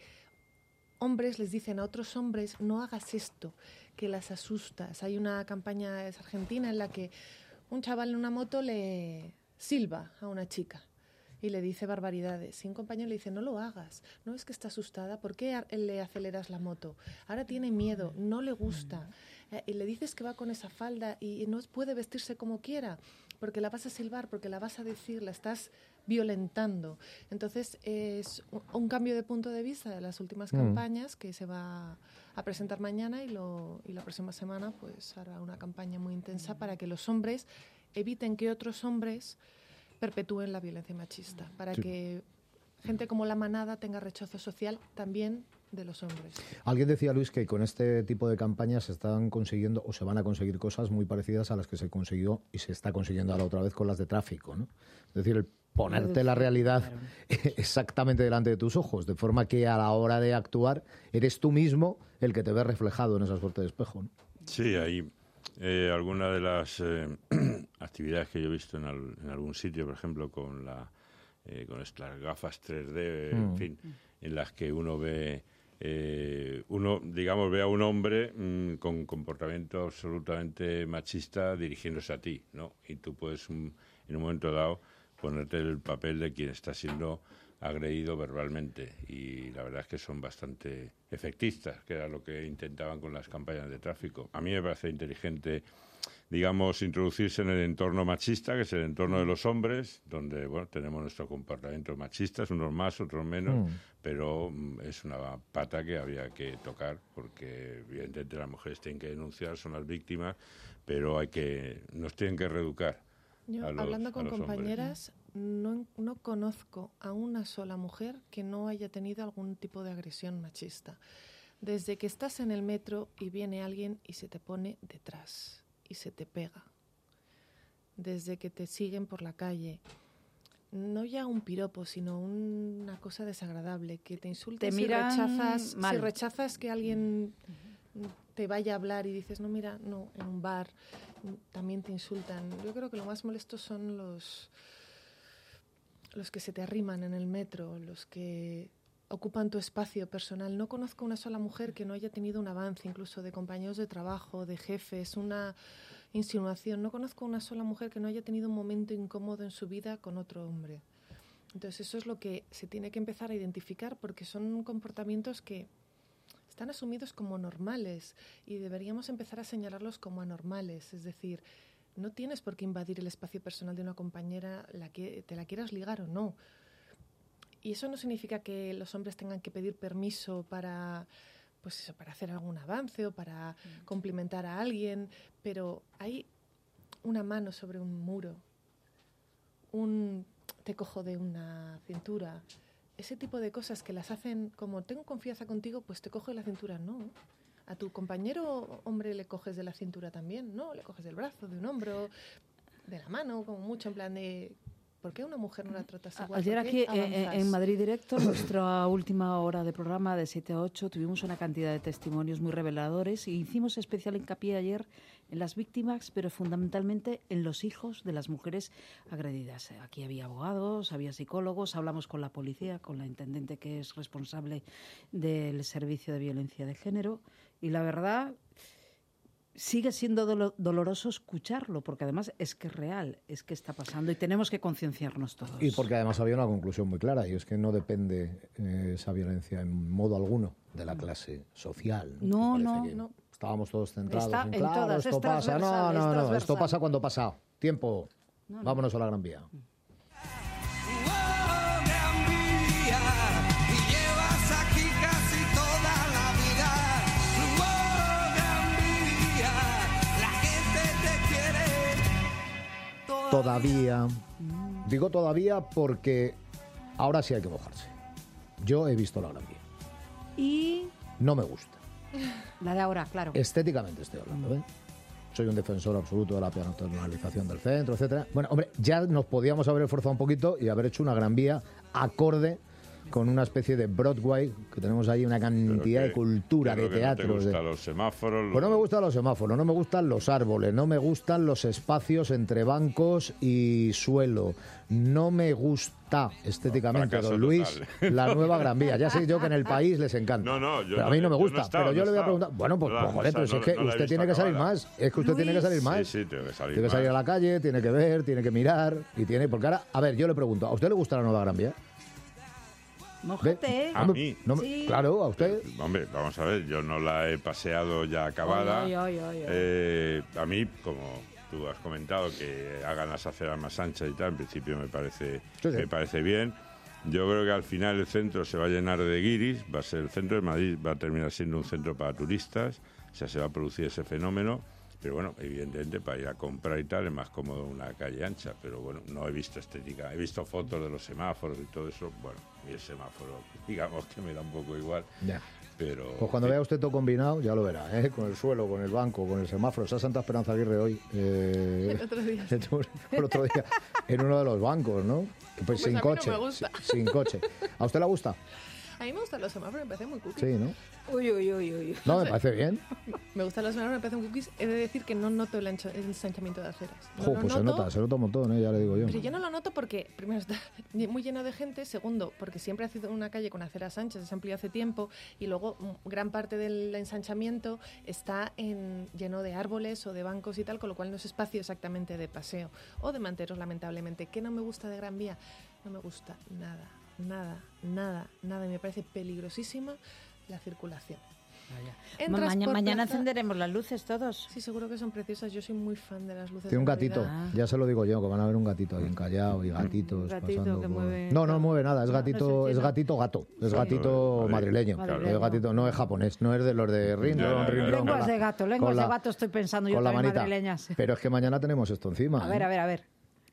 hombres les dicen a otros hombres, no hagas esto, que las asustas. Hay una campaña, es argentina, en la que un chaval en una moto le silba a una chica y le dice barbaridades. Y un compañero le dice, no lo hagas, no es que está asustada, ¿por qué le aceleras la moto? Ahora tiene miedo, no le gusta. Eh, y le dices que va con esa falda y, y no puede vestirse como quiera, porque la vas a silbar, porque la vas a decir, la estás violentando. Entonces es un, un cambio de punto de vista de las últimas Mm. campañas que se va a presentar mañana, y, lo, y la próxima semana pues hará una campaña muy intensa para que los hombres eviten que otros hombres perpetúen la violencia machista, para Sí. que gente como la manada tenga rechazo social también de los hombres. Alguien decía, Luis, que con este tipo de campañas se están consiguiendo o se van a conseguir cosas muy parecidas a las que se consiguió y se está consiguiendo ahora otra vez con las de tráfico, ¿no? Es decir, el ponerte la realidad exactamente delante de tus ojos, de forma que a la hora de actuar eres tú mismo el que te ve reflejado en esa suerte de espejo, ¿no? Sí, hay eh, algunas de las eh, actividades que yo he visto en, al- en algún sitio, por ejemplo, con la eh, con estas gafas tres D, en Mm. fin, en las que uno ve eh, uno, digamos, ve a un hombre mm, con comportamiento absolutamente machista dirigiéndose a ti, ¿no? Y tú puedes, un- en un momento dado, ponerte el papel de quien está siendo agredido verbalmente. Y la verdad es que son bastante efectistas, que era lo que intentaban con las campañas de tráfico. A mí me parece inteligente, digamos, introducirse en el entorno machista, que es el entorno de los hombres, donde, bueno, tenemos nuestros comportamientos machistas, unos más, otros menos, Mm. pero mm, es una pata que había que tocar, porque evidentemente las mujeres tienen que denunciar, son las víctimas, pero hay que nos tienen que reeducar. Yo, a los- hablando a con los hombres. compañeras, no, no conozco a una sola mujer que no haya tenido algún tipo de agresión machista. Desde que estás en el metro y viene alguien y se te pone detrás y se te pega. Desde que te siguen por la calle. No ya un piropo, sino un- una cosa desagradable, que te insultes Te y miran rechazas, mal. si rechazas que alguien te vaya a hablar y dices, no, mira, no, en un bar también te insultan. Yo creo que lo más molesto son los, los que se te arriman en el metro, los que ocupan tu espacio personal. No conozco una sola mujer que no haya tenido un avance, incluso de compañeros de trabajo, de jefes, una insinuación. No conozco una sola mujer que no haya tenido un momento incómodo en su vida con otro hombre. Entonces eso es lo que se tiene que empezar a identificar, porque son comportamientos que están asumidos como normales y deberíamos empezar a señalarlos como anormales. Es decir, no tienes por qué invadir el espacio personal de una compañera, la que te la quieras ligar o no. Y eso no significa que los hombres tengan que pedir permiso para, pues eso, para hacer algún avance o para complimentar a alguien, pero hay una mano sobre un muro, un te cojo de una cintura, ese tipo de cosas que las hacen como tengo confianza contigo, pues te cojo de la cintura. No. A tu compañero hombre le coges de la cintura también, no, le coges del brazo, de un hombro, de la mano, como mucho, en plan de ¿por qué a una mujer no la tratas igual? Ayer ¿Por aquí qué eh, avanzas? en Madrid Directo, nuestra última hora de programa de siete a ocho, tuvimos una cantidad de testimonios muy reveladores y hicimos especial hincapié ayer en las víctimas, pero fundamentalmente en los hijos de las mujeres agredidas. Aquí había abogados, había psicólogos, hablamos con la policía, con la intendente que es responsable del servicio de violencia de género y la verdad sigue siendo dolo- doloroso escucharlo, porque además es que es real, es que está pasando y tenemos que concienciarnos todos. Y porque además había una conclusión muy clara, y es que no depende eh, esa violencia en modo alguno de la clase social. No, Me no, parece que no. Estábamos todos centrados Está en, en claro, todas, esto es pasa. No, transversal, no, es no, esto transversal. pasa cuando pasa. Tiempo. No, no. Vámonos a la Gran Vía. Y llevas aquí casi toda la vida. Oh, Gran Vía, la gente te quiere Todavía. Digo todavía porque ahora sí hay que mojarse. Yo he visto la Gran Vía. Y No me gusta. la de ahora, claro. Estéticamente estoy hablando, ¿eh? Soy un defensor absoluto de la peatonalización del centro, etcétera. Bueno, hombre, ya nos podíamos haber esforzado un poquito y haber hecho una Gran Vía acorde con una especie de Broadway, que tenemos ahí una cantidad que- de cultura, pero de que teatro. No te de- gustan los semáforos. Pues no me gustan los semáforos, no me gustan los árboles, no me gustan los espacios entre bancos y suelo. No me gusta estéticamente, Fracaso don Luis, total. la nueva Gran Vía. Ya sé yo que en el país les encanta. No, no, yo pero a no- mí no me yo no gusta. estaba, pero yo no le voy a estaba. preguntar. Bueno, pues, No la- pues, joder, o sea, pero si no- es que no la he usted visto tiene que salir acabada. más. Es que usted tiene que salir más. Sí, sí, tengo que salir Tiene que salir a más. la calle, tiene que ver, tiene que mirar y tiene. Porque ahora, a ver, yo le pregunto, ¿a usted le gusta la nueva Gran Vía? Mójate. A mí. No me- Sí. Claro, a usted. Hombre, vamos a ver, yo no la he paseado ya acabada. Ay, ay, ay, ay. Eh, a mí, como tú has comentado, que hagan las aceras más anchas y tal, en principio me parece, Sí, sí. me parece bien. Yo creo que al final el centro se va a llenar de guiris, va a ser el centro de Madrid, va a terminar siendo un centro para turistas, o sea, se va a producir ese fenómeno. Pero bueno, evidentemente para ir a comprar y tal es más cómodo una calle ancha, pero bueno, no he visto estética, he visto fotos de los semáforos y todo eso, bueno, y el semáforo, digamos que me da un poco igual, Ya. pero... Pues cuando vea usted todo combinado, ya lo verá, ¿eh? Con el suelo, con el banco, con el semáforo. Esa Santa Esperanza Aguirre hoy. eh, El otro día. el otro día, en uno de los bancos, ¿no? Pues, Pues sin a mí no coche. me gusta. si- Sin coche. ¿A usted le gusta? A mí me gustan los semáforos, me parecen muy cookies. Sí, ¿no? Uy, uy, uy, uy. No, me parece bien. Me gustan los semáforos, me parecen cookies. He de decir que no noto el, ancho- el ensanchamiento de aceras. No Jo, lo pues se noto, nota, se nota un montón, ¿eh? Ya le digo yo. Pero yo no lo noto porque, primero, está muy lleno de gente. Segundo, porque siempre ha sido una calle con aceras anchas, se amplió hace tiempo. Y luego, mm, gran parte del ensanchamiento está en, lleno de árboles o de bancos y tal, con lo cual no es espacio exactamente de paseo. O de manteros, lamentablemente. ¿Qué no me gusta de Gran Vía? No me gusta nada, nada, nada, nada. Y me parece peligrosísima la circulación. Ma- maña- Entras por mañana plaza- encenderemos las luces todos. Sí, seguro que son preciosas. Yo soy muy fan de las luces. Tiene un de gatito, Navidad. ya se lo digo yo, que van a ver un gatito ahí encallado y gatitos gatito pasando que por- mueve- No, no mueve nada, es No, gatito, es es chino. gatito gato, es Sí. gatito Madrid- madrileño. Madrileño. Es gatito, no es japonés, no es de los de rin, Ya, ron, ya, rin, ya. ron, con Lenguas la- de gato, lenguas con de la- gato estoy pensando yo con la también manita. madrileñas. Pero es que mañana tenemos esto encima. A ver, ¿eh? a ver, a ver.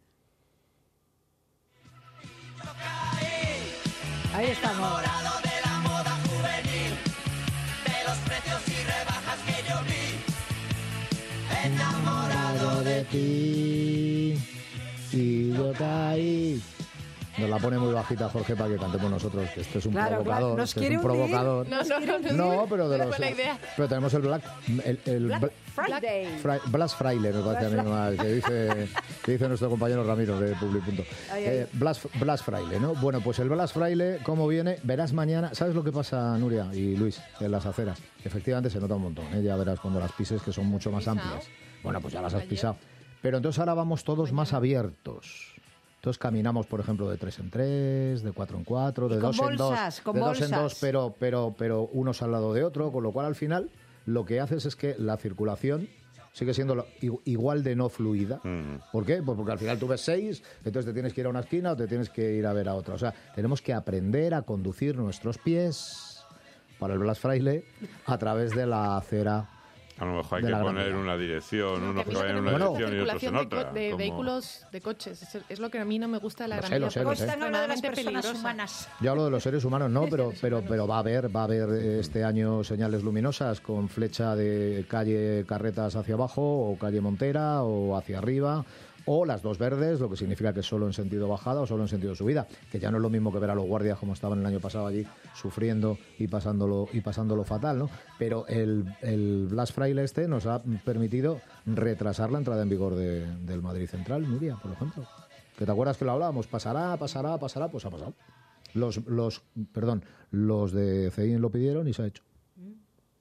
Ahí estamos. enamorado de la moda juvenil, de los precios y rebajas que yo vi. Enamorado de ti y yo caí. Nos la pone muy bajita Jorge para que cantemos nosotros, que este es un Claro, claro, provocador. nos Este quiere es un hundir. provocador. Nos quiere hundir. No, pero de Era los. buena idea. Pero tenemos el Black. El, el Black Bla- Friday. Fra- Blas Fraile, me parece a mí Blas más, que dice, que dice nuestro compañero Ramiro de Publi. Ay, Eh, ay. Blas, Blas Fraile, ¿no? Bueno, pues el Blas Fraile, ¿cómo viene? Verás mañana. ¿Sabes lo que pasa, Nuria y Luis, en las aceras? Efectivamente se nota un montón, ¿eh? Ya verás cuando las pises, que son mucho más Pisao. amplias. Bueno, pues ya las has pisado. Pero entonces ahora vamos todos más abiertos. Entonces caminamos, por ejemplo, de tres en tres, de cuatro en cuatro, de con dos en dos, bolsas, con de dos en bolsas. dos, pero, pero, pero unos al lado de otro, con lo cual al final lo que haces es que la circulación sigue siendo lo- i- igual de no fluida. ¿Por qué? Pues porque al final tú ves seis, entonces te tienes que ir a una esquina o te tienes que ir a ver a otra. O sea, tenemos que aprender a conducir nuestros pies para el Blas Fraile a través de la acera. A lo mejor hay de que la Gran poner Vía. una dirección, No, unos que que a mí vayan en lo una que me gusta dirección y es la otros en circulación de, otra. co- de como- vehículos, de coches. Es, es lo que a mí no me gusta de la Lo Gran sé, Vía. lo sé, porque lo es sé. Consta en una de las extremadamente personas peligrosa. humanas. Yo hablo de los seres humanos, no, pero, pero, pero va a haber, va a haber eh, este año señales luminosas con flecha de calle Carretas hacia abajo o calle Montera o hacia arriba, o las dos verdes, lo que significa que solo en sentido bajada o solo en sentido subida, que ya no es lo mismo que ver a los guardias como estaban el año pasado allí sufriendo y pasándolo y pasándolo fatal, ¿no? Pero el, el Blas Fraile este nos ha permitido retrasar la entrada en vigor de- del Madrid Central, Nuria, por ejemplo. ¿Que te acuerdas que lo hablábamos? Pasará, pasará, pasará, pues ha pasado. Los, los, perdón, los de C E I lo pidieron y se ha hecho.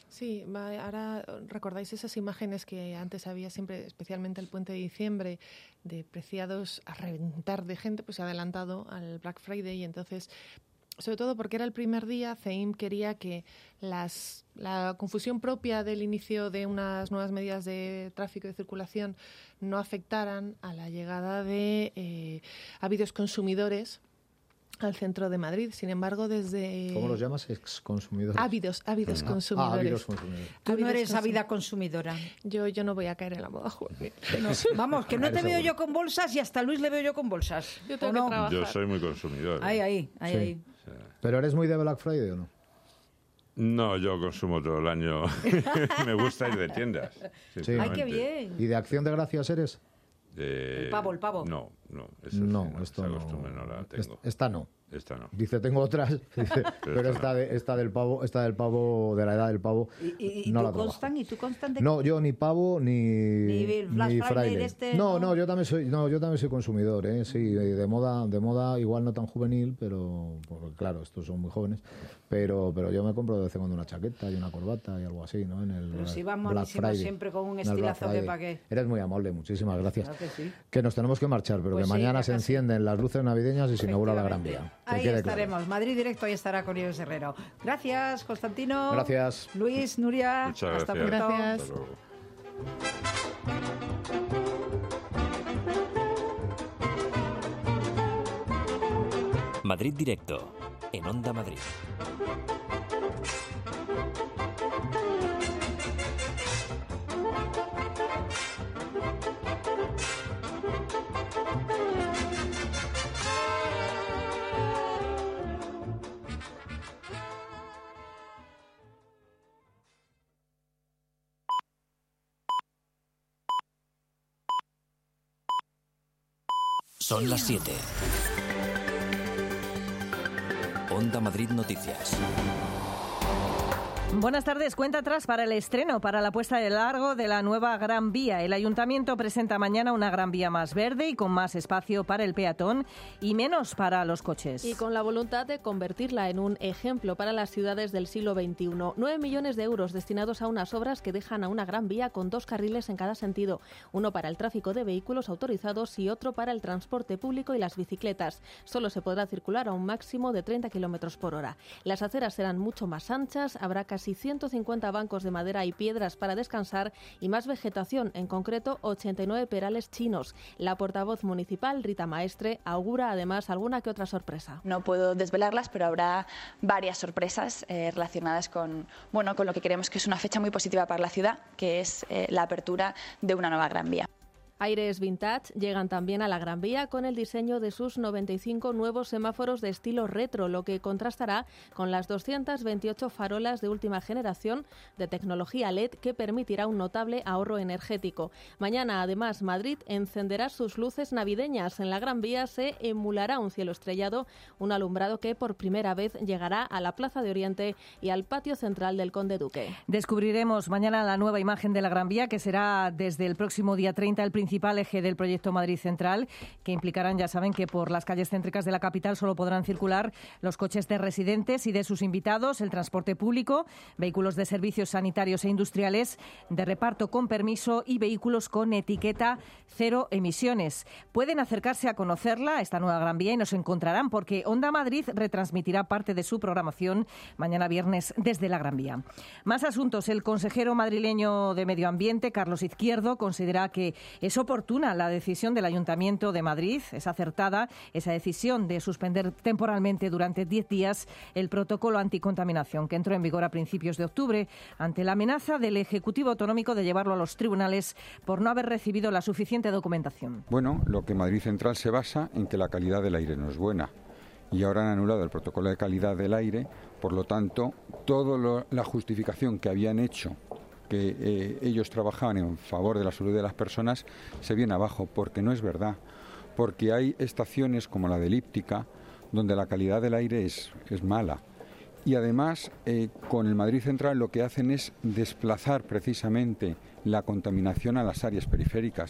Sí, va, ahora recordáis esas imágenes que antes había siempre, especialmente el puente de diciembre, de preciados a reventar de gente, pues se ha adelantado al Black Friday y entonces, sobre todo porque era el primer día, C E I M quería que las, la confusión propia del inicio de unas nuevas medidas de tráfico y de circulación no afectaran a la llegada de eh, ávidos consumidores al centro de Madrid. Sin embargo, desde... ¿Cómo los llamas? Exconsumidores. Ávidos, ávidos Ah, consumidores. ah, ávidos consumidores. Tú no Ávidos eres consum- ávida consumidora. Yo, yo no voy a caer en la moda juvenil. No, vamos, que no Eres te veo seguro. yo con bolsas y hasta Luis le veo yo con bolsas. Yo tengo ¿O que no? trabajar. Yo soy muy consumidor. Ahí, ahí, ahí, Sí. ahí. ¿Pero eres muy de Black Friday o no? No, yo consumo todo el año. Me gusta ir de tiendas. Ay, sinceramente. qué bien. ¿Y de Acción de Gracias eres? De- El pavo, el pavo. No, no. Eso No, sí, no, esto esa no. costumbre no la Es- tengo. Esta no. Esta no. Dice, tengo otras, dice, pero esta esta, no. de, esta del pavo, esta del pavo, de la edad del pavo, ¿Y, y, y no la tú, trabajo. Constan? ¿Y tú, Constan? de- No, yo ni pavo ni Ni el Black Friday fraile. este, no, ¿no? no, yo también soy, no, yo también soy consumidor, ¿eh? Sí, de moda, de moda igual no tan juvenil, pero porque, claro, estos son muy jóvenes, pero, pero yo me compro de vez en cuando una chaqueta y una corbata y algo así, ¿no? En el Pero si vas Black monísimo Friday. siempre con un En el Black estilazo que Friday. pa' qué. Eres muy amable, muchísimas gracias. Claro que sí. Que nos tenemos que marchar, pero Pues que sí, mañana ya se casi. encienden las luces navideñas y se inaugura la Gran Vía. Que Ahí quede claro. estaremos. Madrid Directo, ahí estará con Ives Herrero. Gracias, Constantino. Gracias. Luis, Nuria. Muchas hasta gracias. pronto. Gracias. Hasta luego. Madrid Directo, en Onda Madrid. Son las siete. Onda Madrid Noticias. Buenas tardes. Cuenta atrás para el estreno, para la puesta de largo de la nueva Gran Vía. El Ayuntamiento presenta mañana una Gran Vía más verde y con más espacio para el peatón y menos para los coches. Y con la voluntad de convertirla en un ejemplo para las ciudades del siglo veintiuno. Nueve millones de euros destinados a unas obras que dejan a una Gran Vía con dos carriles en cada sentido. Uno para el tráfico de vehículos autorizados y otro para el transporte público y las bicicletas. Solo se podrá circular a un máximo de treinta kilómetros por hora. Las aceras serán mucho más anchas, habrá casi ciento cincuenta bancos de madera y piedras para descansar y más vegetación, en concreto ochenta y nueve perales chinos. La portavoz municipal, Rita Maestre, augura además alguna que otra sorpresa. No puedo desvelarlas, pero habrá varias sorpresas eh, relacionadas con, bueno, con lo que creemos que es una fecha muy positiva para la ciudad, que es eh, la apertura de una nueva Gran Vía. Aires vintage llegan también a la Gran Vía con el diseño de sus noventa y cinco nuevos semáforos de estilo retro, lo que contrastará con las doscientas veintiocho farolas de última generación de tecnología L E D que permitirá un notable ahorro energético. Mañana, además, Madrid encenderá sus luces navideñas. En la Gran Vía se emulará un cielo estrellado, un alumbrado que por primera vez llegará a la Plaza de Oriente y al patio central del Conde Duque. Descubriremos mañana la nueva imagen de la Gran Vía, que será desde el próximo día treinta el principal eje del proyecto Madrid Central, que implicarán, ya saben, que por las calles céntricas de la capital solo podrán circular los coches de residentes y de sus invitados, el transporte público, vehículos de servicios sanitarios e industriales, de reparto con permiso y vehículos con etiqueta cero emisiones. Pueden acercarse a conocerla, esta nueva Gran Vía, y nos encontrarán porque Onda Madrid retransmitirá parte de su programación mañana viernes desde la Gran Vía. Más asuntos. El consejero madrileño de Medio Ambiente, Carlos Izquierdo, considera que es oportuna la decisión del Ayuntamiento de Madrid, es acertada esa decisión de suspender temporalmente durante diez días el protocolo anticontaminación que entró en vigor a principios de octubre ante la amenaza del Ejecutivo Autonómico de llevarlo a los tribunales por no haber recibido la suficiente documentación. Bueno, lo que Madrid Central se basa en que la calidad del aire no es buena. Y ahora han anulado el protocolo de calidad del aire, por lo tanto, toda la justificación que habían hecho que eh, ellos trabajaban en favor de la salud de las personas se viene abajo, porque no es verdad, porque hay estaciones como la de Elíptica donde la calidad del aire es, es mala. Y además, eh, con el Madrid Central lo que hacen es desplazar precisamente la contaminación a las áreas periféricas.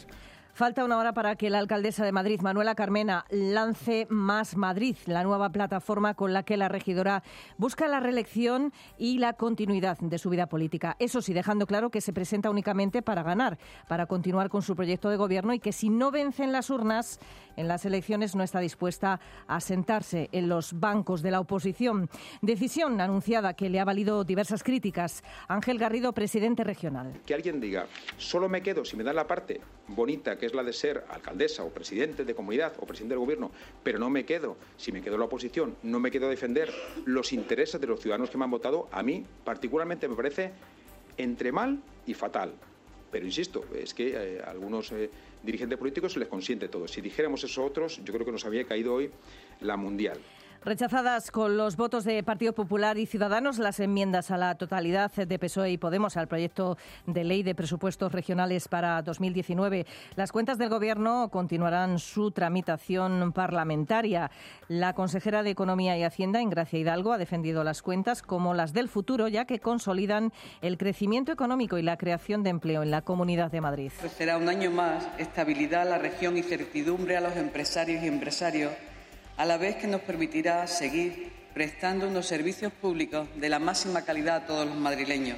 Falta una hora para que la alcaldesa de Madrid, Manuela Carmena, lance Más Madrid, la nueva plataforma con la que la regidora busca la reelección y la continuidad de su vida política. Eso sí, dejando claro que se presenta únicamente para ganar, para continuar con su proyecto de gobierno y que si no vence en las urnas, en las elecciones no está dispuesta a sentarse en los bancos de la oposición. Decisión anunciada que le ha valido diversas críticas. Ángel Garrido, presidente regional. Que alguien diga, solo me quedo si me dan la parte bonita que es la de ser alcaldesa o presidente de comunidad o presidente del gobierno, pero no me quedo, si me quedo en la oposición, no me quedo a defender los intereses de los ciudadanos que me han votado, a mí particularmente me parece entre mal y fatal. Pero insisto, es que eh, a algunos eh, dirigentes políticos se les consiente todo. Si dijéramos eso a otros, yo creo que nos había caído hoy la mundial. Rechazadas con los votos de Partido Popular y Ciudadanos las enmiendas a la totalidad de P S O E y Podemos al proyecto de ley de presupuestos regionales para dos mil diecinueve. Las cuentas del Gobierno continuarán su tramitación parlamentaria. La consejera de Economía y Hacienda, Ingracia Hidalgo, ha defendido las cuentas como las del futuro, ya que consolidan el crecimiento económico y la creación de empleo en la Comunidad de Madrid. Será un año más estabilidad a la región y certidumbre a los empresarios y empresarios, a la vez que nos permitirá seguir prestando unos servicios públicos de la máxima calidad a todos los madrileños.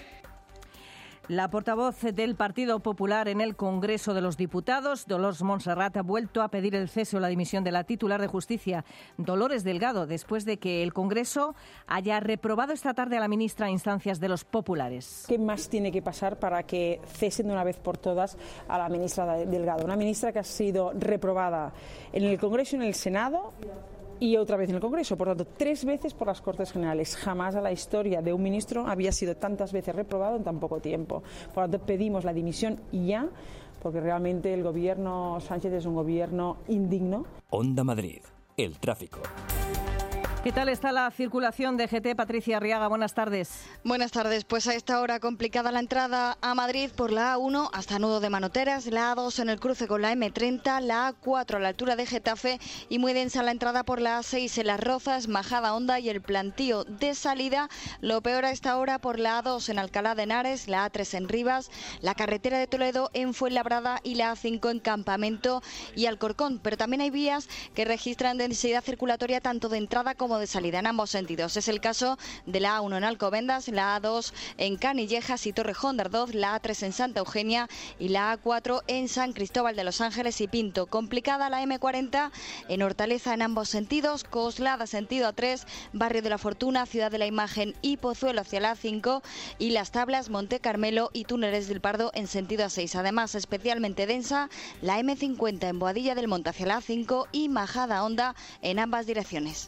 La portavoz del Partido Popular en el Congreso de los Diputados, Dolors Montserrat, ha vuelto a pedir el cese o la dimisión de la titular de Justicia, Dolores Delgado, después de que el Congreso haya reprobado esta tarde a la ministra a instancias de los populares. ¿Qué más tiene que pasar para que cesen de una vez por todas a la ministra Delgado? Una ministra que ha sido reprobada en el Congreso y en el Senado y otra vez en el Congreso, por tanto, tres veces por las Cortes Generales. Jamás a la historia de un ministro había sido tantas veces reprobado en tan poco tiempo. Por tanto, pedimos la dimisión ya, porque realmente el gobierno Sánchez es un gobierno indigno. Onda Madrid, el tráfico. ¿Qué tal está la circulación de G T? Patricia Arriaga, buenas tardes. Buenas tardes. Pues a esta hora complicada la entrada a Madrid por la A uno hasta Nudo de Manoteras, la A dos en el cruce con la M treinta, la A cuatro a la altura de Getafe y muy densa la entrada por la A seis en Las Rozas, Majada Honda y el plantío de salida. Lo peor a esta hora por la A dos en Alcalá de Henares, la A tres en Rivas, la carretera de Toledo en Fuenlabrada y la A cinco en Campamento y Alcorcón. Pero también hay vías que registran densidad circulatoria tanto de entrada como de salida en ambos sentidos. Es el caso de la A uno en Alcobendas, la A dos en Canillejas y Torrejón de Ardoz, la A tres en Santa Eugenia y la A cuatro en San Cristóbal de los Ángeles y Pinto. Complicada la M cuarenta en Hortaleza en ambos sentidos, Coslada sentido A tres, Barrio de la Fortuna, Ciudad de la Imagen y Pozuelo hacia la A cinco y Las Tablas, Monte Carmelo y Túneles del Pardo en sentido A seis. Además, especialmente densa la M cincuenta en Boadilla del Monte hacia la A cinco y Majada Honda en ambas direcciones.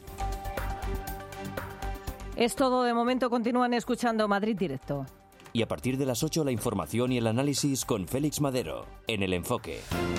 Es todo de momento, continúan escuchando Madrid Directo. Y a partir de las ocho la información y el análisis con Félix Madero, en El Enfoque.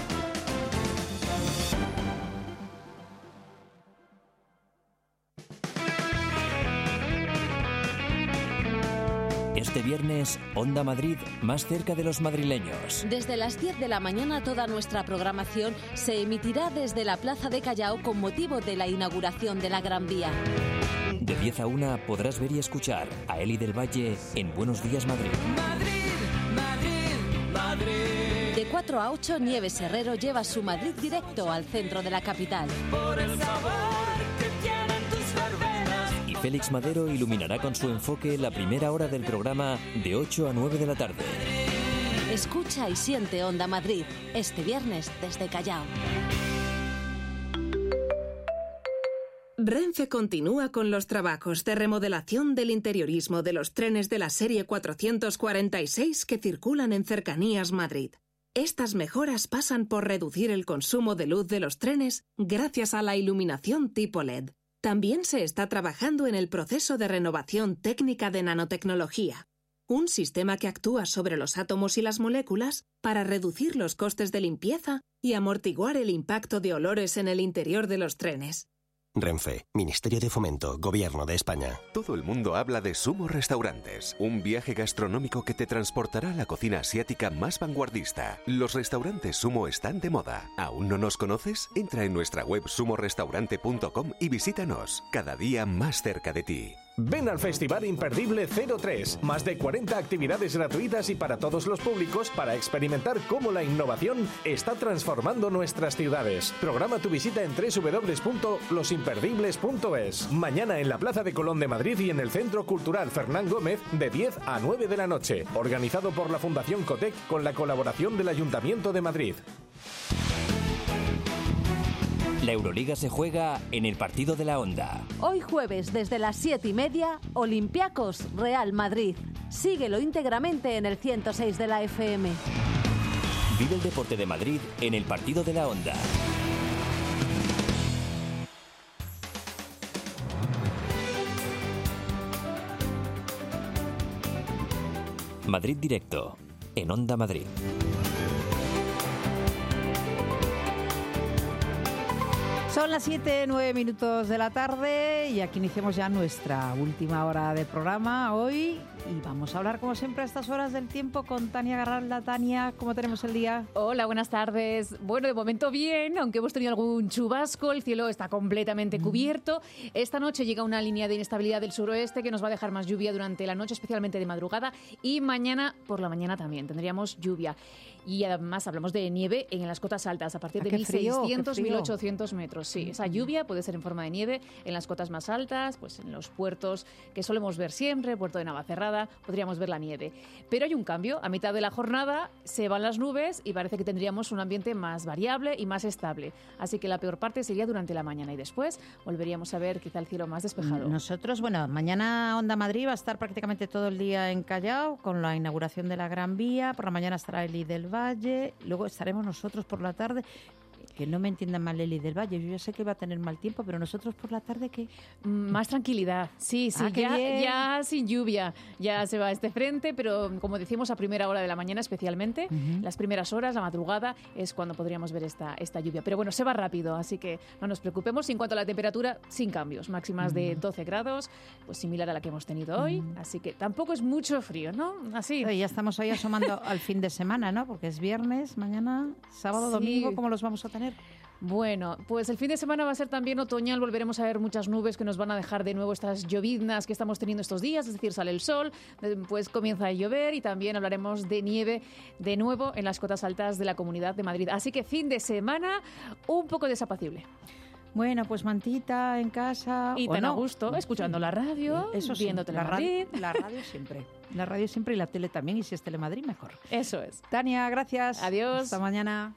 Este viernes, Onda Madrid, más cerca de los madrileños. Desde las diez de la mañana toda nuestra programación se emitirá desde la Plaza de Callao con motivo de la inauguración de la Gran Vía. De diez a una podrás ver y escuchar a Eli del Valle en Buenos Días Madrid. Madrid, Madrid, Madrid. De cuatro a ocho, Nieves Herrero lleva su Madrid directo al centro de la capital. Por el sabor que tienen tus verbenas. Y Félix Madero iluminará con su enfoque la primera hora del programa de ocho a nueve de la tarde. Escucha y siente Onda Madrid, este viernes desde Callao. Renfe continúa con los trabajos de remodelación del interiorismo de los trenes de la serie cuatrocientos cuarenta y seis que circulan en Cercanías Madrid. Estas mejoras pasan por reducir el consumo de luz de los trenes gracias a la iluminación tipo L E D. También se está trabajando en el proceso de renovación técnica de nanotecnología, un sistema que actúa sobre los átomos y las moléculas para reducir los costes de limpieza y amortiguar el impacto de olores en el interior de los trenes. Renfe, Ministerio de Fomento, Gobierno de España. Todo el mundo habla de Sumo Restaurantes, un viaje gastronómico que te transportará a la cocina asiática más vanguardista. Los restaurantes Sumo están de moda. ¿Aún no nos conoces? Entra en nuestra web sumo restaurante punto com y visítanos, cada día más cerca de ti. Ven al Festival Imperdible cero tres. Más de cuarenta actividades gratuitas y para todos los públicos para experimentar cómo la innovación está transformando nuestras ciudades. Programa tu visita en doble u doble u doble u punto los imperdibles punto es. Mañana en la Plaza de Colón de Madrid y en el Centro Cultural Fernán Gómez de diez a nueve de la noche. Organizado por la Fundación Cotec con la colaboración del Ayuntamiento de Madrid. La Euroliga se juega en el partido de la Onda. Hoy jueves desde las siete y media, Olympiacos Real Madrid. Síguelo íntegramente en el ciento seis de la F M. Vive el deporte de Madrid en el partido de la Onda. Madrid Directo, en Onda Madrid. Son las siete, nueve minutos de la tarde y aquí iniciamos ya nuestra última hora de programa hoy y vamos a hablar como siempre a estas horas del tiempo con Tania Garralda. Tania, ¿cómo tenemos el día? Hola, buenas tardes. Bueno, de momento bien, aunque hemos tenido algún chubasco, el cielo está completamente cubierto. Esta noche llega una línea de inestabilidad del suroeste que nos va a dejar más lluvia durante la noche, especialmente de madrugada, y mañana por la mañana también tendríamos lluvia. Y además hablamos de nieve en las cotas altas, a partir de mil seiscientos, mil ochocientos metros. Sí, esa lluvia puede ser en forma de nieve en las cotas más altas, pues en los puertos que solemos ver siempre, puerto de Navacerrada, podríamos ver la nieve. Pero hay un cambio, a mitad de la jornada se van las nubes y parece que tendríamos un ambiente más variable y más estable. Así que la peor parte sería durante la mañana y después volveríamos a ver quizá el cielo más despejado. Nosotros, bueno, mañana Onda Madrid va a estar prácticamente todo el día en Callao con la inauguración de la Gran Vía. Por la mañana estará Eli del Valle, luego estaremos nosotros por la tarde. Que no me entiendan mal Eli del Valle, yo ya sé que va a tener mal tiempo, pero nosotros por la tarde, ¿qué? Más tranquilidad, sí, sí, ah, ya, ya sin lluvia, ya se va este frente, pero como decimos a primera hora de la mañana especialmente, uh-huh. las primeras horas, la madrugada, es cuando podríamos ver esta, esta lluvia. Pero bueno, se va rápido, así que no nos preocupemos. Y en cuanto a la temperatura, sin cambios, máximas uh-huh. de doce grados, pues similar a la que hemos tenido hoy, uh-huh. así que tampoco es mucho frío, ¿no? Así. Sí, ya estamos ahí asomando al fin de semana, ¿no? Porque es viernes, mañana, sábado, sí. domingo, ¿cómo los vamos a tener? Bueno, pues el fin de semana va a ser también otoñal, volveremos a ver muchas nubes que nos van a dejar de nuevo estas lloviznas que estamos teniendo estos días, es decir, sale el sol, pues comienza a llover y también hablaremos de nieve de nuevo en las cotas altas de la Comunidad de Madrid. Así que fin de semana un poco desapacible. Bueno, pues mantita en casa. Y tan no. a gusto, escuchando la radio, Eso sí, viendo Telemadrid. La radio, la radio siempre. La radio siempre y la tele también, y si es Telemadrid, mejor. Eso es. Tania, gracias. Adiós. Hasta mañana.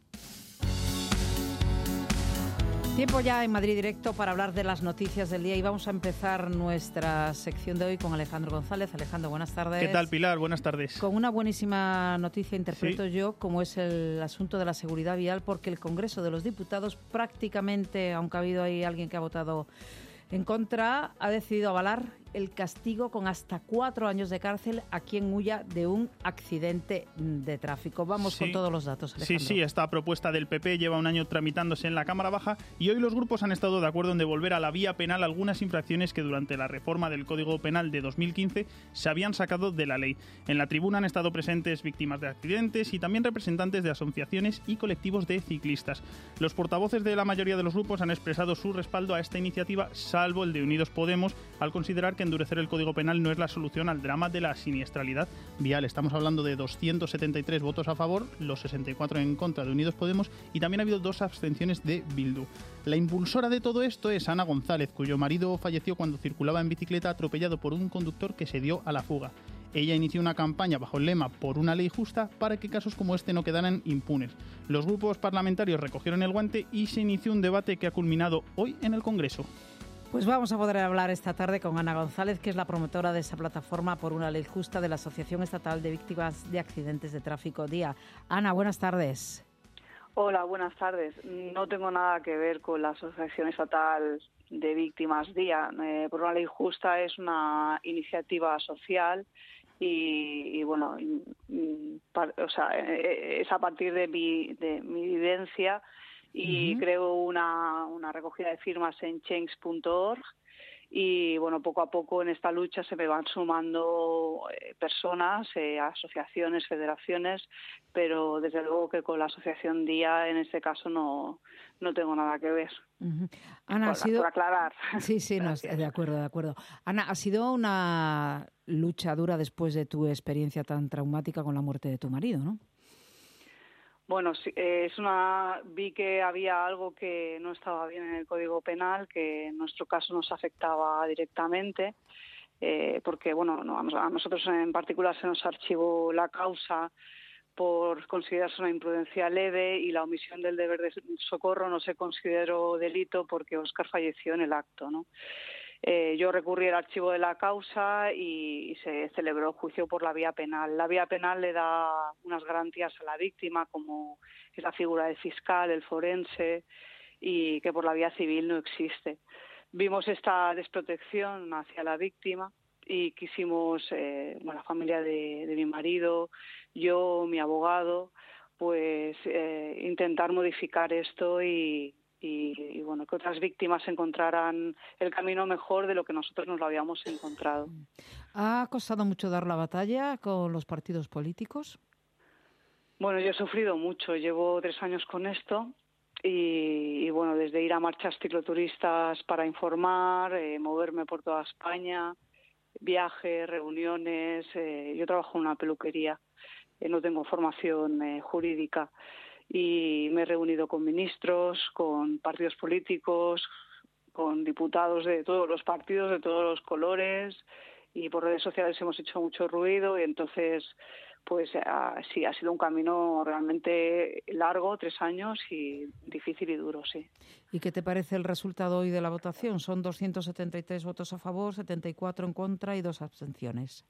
Tiempo ya en Madrid Directo para hablar de las noticias del día y vamos a empezar nuestra sección de hoy con Alejandro González. Alejandro, buenas tardes. ¿Qué tal, Pilar? Buenas tardes. Con una buenísima noticia, interpreto sí. yo, como es el asunto de la seguridad vial, porque el Congreso de los Diputados prácticamente, aunque ha habido ahí alguien que ha votado en contra, ha decidido avalar el castigo con hasta cuatro años de cárcel a quien huya de un accidente de tráfico. Vamos sí. con todos los datos, Alejandro. Sí, sí, esta propuesta del P P lleva un año tramitándose en la Cámara Baja y hoy los grupos han estado de acuerdo en devolver a la vía penal algunas infracciones que durante la reforma del Código Penal de dos mil quince se habían sacado de la ley. En la tribuna han estado presentes víctimas de accidentes y también representantes de asociaciones y colectivos de ciclistas. Los portavoces de la mayoría de los grupos han expresado su respaldo a esta iniciativa, salvo el de Unidos Podemos, al considerar que endurecer el Código Penal no es la solución al drama de la siniestralidad vial. Estamos hablando de doscientos setenta y tres votos a favor, los sesenta y cuatro en contra de Unidos Podemos y también ha habido dos abstenciones de Bildu. La impulsora de todo esto es Ana González, cuyo marido falleció cuando circulaba en bicicleta atropellado por un conductor que se dio a la fuga. Ella inició una campaña bajo el lema "Por una ley justa" para que casos como este no quedaran impunes. Los grupos parlamentarios recogieron el guante y se inició un debate que ha culminado hoy en el Congreso. Pues vamos a poder hablar esta tarde con Ana González, que es la promotora de esa plataforma Por una ley justa de la Asociación Estatal de Víctimas de Accidentes de Tráfico, D I A. Ana, buenas tardes. Hola, buenas tardes. No tengo nada que ver con la Asociación Estatal de Víctimas D I A. Eh, Por una ley justa es una iniciativa social y, y bueno, y, y, par, o sea, es a partir de mi, de mi vivencia. Y uh-huh. creo una, una recogida de firmas en change punto org y bueno, poco a poco en esta lucha se me van sumando eh, personas, eh, asociaciones, federaciones, pero desde luego que con la asociación D I A en este caso no, no tengo nada que ver. Uh-huh. Ana, por, ha sido... por aclarar. Sí, sí, no, de acuerdo, de acuerdo. Ana, ha sido una lucha dura después de tu experiencia tan traumática con la muerte de tu marido, ¿no? Bueno, sí, eh, es una vi que había algo que no estaba bien en el Código Penal, que en nuestro caso nos afectaba directamente, eh, porque bueno, no, a nosotros en particular se nos archivó la causa por considerarse una imprudencia leve y la omisión del deber de socorro no se consideró delito porque Óscar falleció en el acto, ¿no? Eh, yo recurrí al archivo de la causa y, y se celebró juicio por la vía penal. La vía penal le da unas garantías a la víctima, como es la figura del fiscal, el forense, y que por la vía civil no existe. Vimos esta desprotección hacia la víctima y quisimos, eh, bueno, la familia de, de mi marido, yo, mi abogado, pues eh, intentar modificar esto y, y, y bueno, que otras víctimas encontraran el camino mejor de lo que nosotros nos lo habíamos encontrado. ¿Ha costado mucho dar la batalla con los partidos políticos? Bueno, yo he sufrido mucho, llevo tres años con esto. Y, y bueno, desde ir a marchas cicloturistas para informar, eh, moverme por toda España, viajes, reuniones. Eh, yo trabajo en una peluquería, eh, no tengo formación eh, jurídica y me he reunido con ministros, con partidos políticos, con diputados de todos los partidos, de todos los colores, y por redes sociales hemos hecho mucho ruido y entonces pues ah, sí, ha sido un camino realmente largo, tres años y difícil y duro, sí. ¿Y qué te parece el resultado hoy de la votación? Son doscientos setenta y tres votos a favor, setenta y cuatro en contra y dos abstenciones.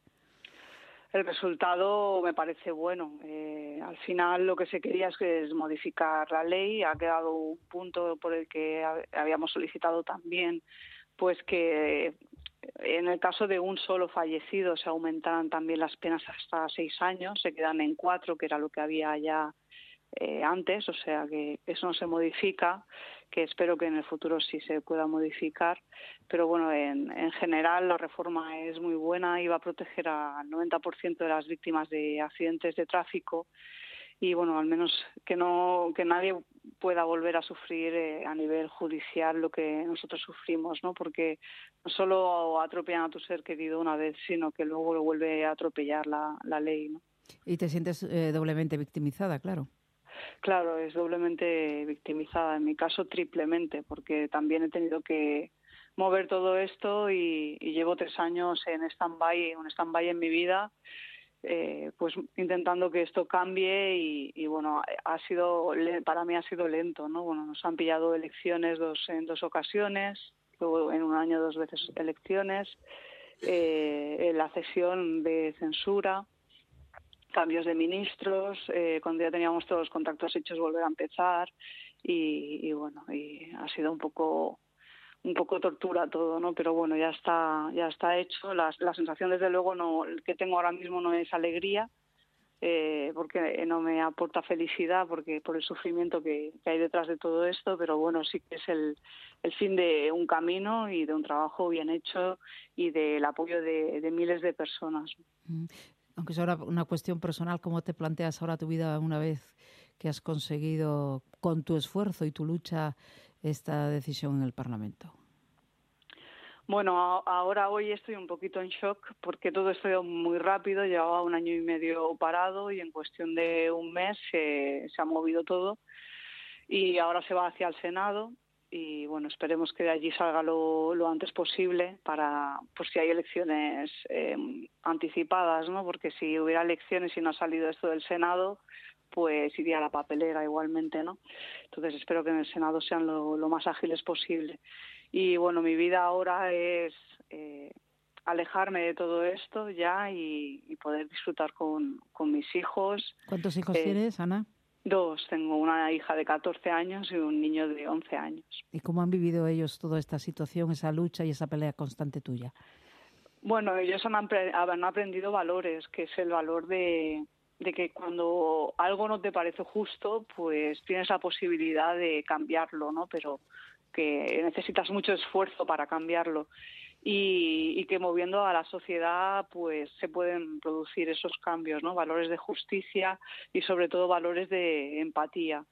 El resultado me parece bueno. Eh, al final lo que se quería es, que es modificar la ley. Ha quedado un punto por el que habíamos solicitado también, pues que en el caso de un solo fallecido se aumentaran también las penas hasta seis años, se quedan en cuatro, que era lo que había ya eh, antes, o sea que eso no se modifica, que espero que en el futuro sí se pueda modificar, pero bueno, en, en general la reforma es muy buena y va a proteger al noventa por ciento de las víctimas de accidentes de tráfico y bueno, al menos que no que nadie pueda volver a sufrir eh, a nivel judicial lo que nosotros sufrimos, ¿no? Porque no solo atropellan a tu ser querido una vez, sino que luego lo vuelve a atropellar la, la ley, ¿no? Y te sientes eh, doblemente victimizada, claro. Claro, es doblemente victimizada, en mi caso triplemente, porque también he tenido que mover todo esto y, y llevo tres años en stand-by, un stand-by en mi vida, eh, pues intentando que esto cambie y, y bueno, ha sido para mí ha sido lento, ¿no? Bueno, nos han pillado elecciones dos en dos ocasiones, luego en un año dos veces elecciones, eh, la cesión de censura, cambios de ministros, eh, cuando ya teníamos todos los contactos hechos volver a empezar y, y bueno, y ha sido un poco un poco tortura todo, ¿no? Pero bueno, ya está ya está hecho. La, la sensación desde luego no que tengo ahora mismo no es alegría, eh, porque no me aporta felicidad porque por el sufrimiento que, que hay detrás de todo esto, pero bueno, sí que es el, el fin de un camino y de un trabajo bien hecho y del apoyo de, de miles de personas. Mm. Aunque es ahora una cuestión personal, ¿cómo te planteas ahora tu vida una vez que has conseguido con tu esfuerzo y tu lucha esta decisión en el Parlamento? Bueno, ahora hoy estoy un poquito en shock porque todo esto ha ido muy rápido, llevaba un año y medio parado y en cuestión de un mes se, se ha movido todo y ahora se va hacia el Senado. Y bueno, esperemos que de allí salga lo, lo antes posible para, pues si hay elecciones eh, anticipadas, ¿no? Porque si hubiera elecciones y no ha salido esto del Senado, pues iría a la papelera igualmente, ¿no? Entonces espero que en el Senado sean lo, lo más ágiles posible. Y bueno, mi vida ahora es eh, alejarme de todo esto ya y, y poder disfrutar con, con mis hijos. ¿Cuántos hijos eh, tienes, Ana? Dos, tengo una hija de catorce años y un niño de once años. ¿Y cómo han vivido ellos toda esta situación, esa lucha y esa pelea constante tuya? Bueno, ellos han, han aprendido valores, que es el valor de, de que cuando algo no te parece justo, pues tienes la posibilidad de cambiarlo, ¿no? Pero que necesitas mucho esfuerzo para cambiarlo. Y, y que moviendo a la sociedad pues se pueden producir esos cambios, ¿no? Valores de justicia y sobre todo valores de empatía.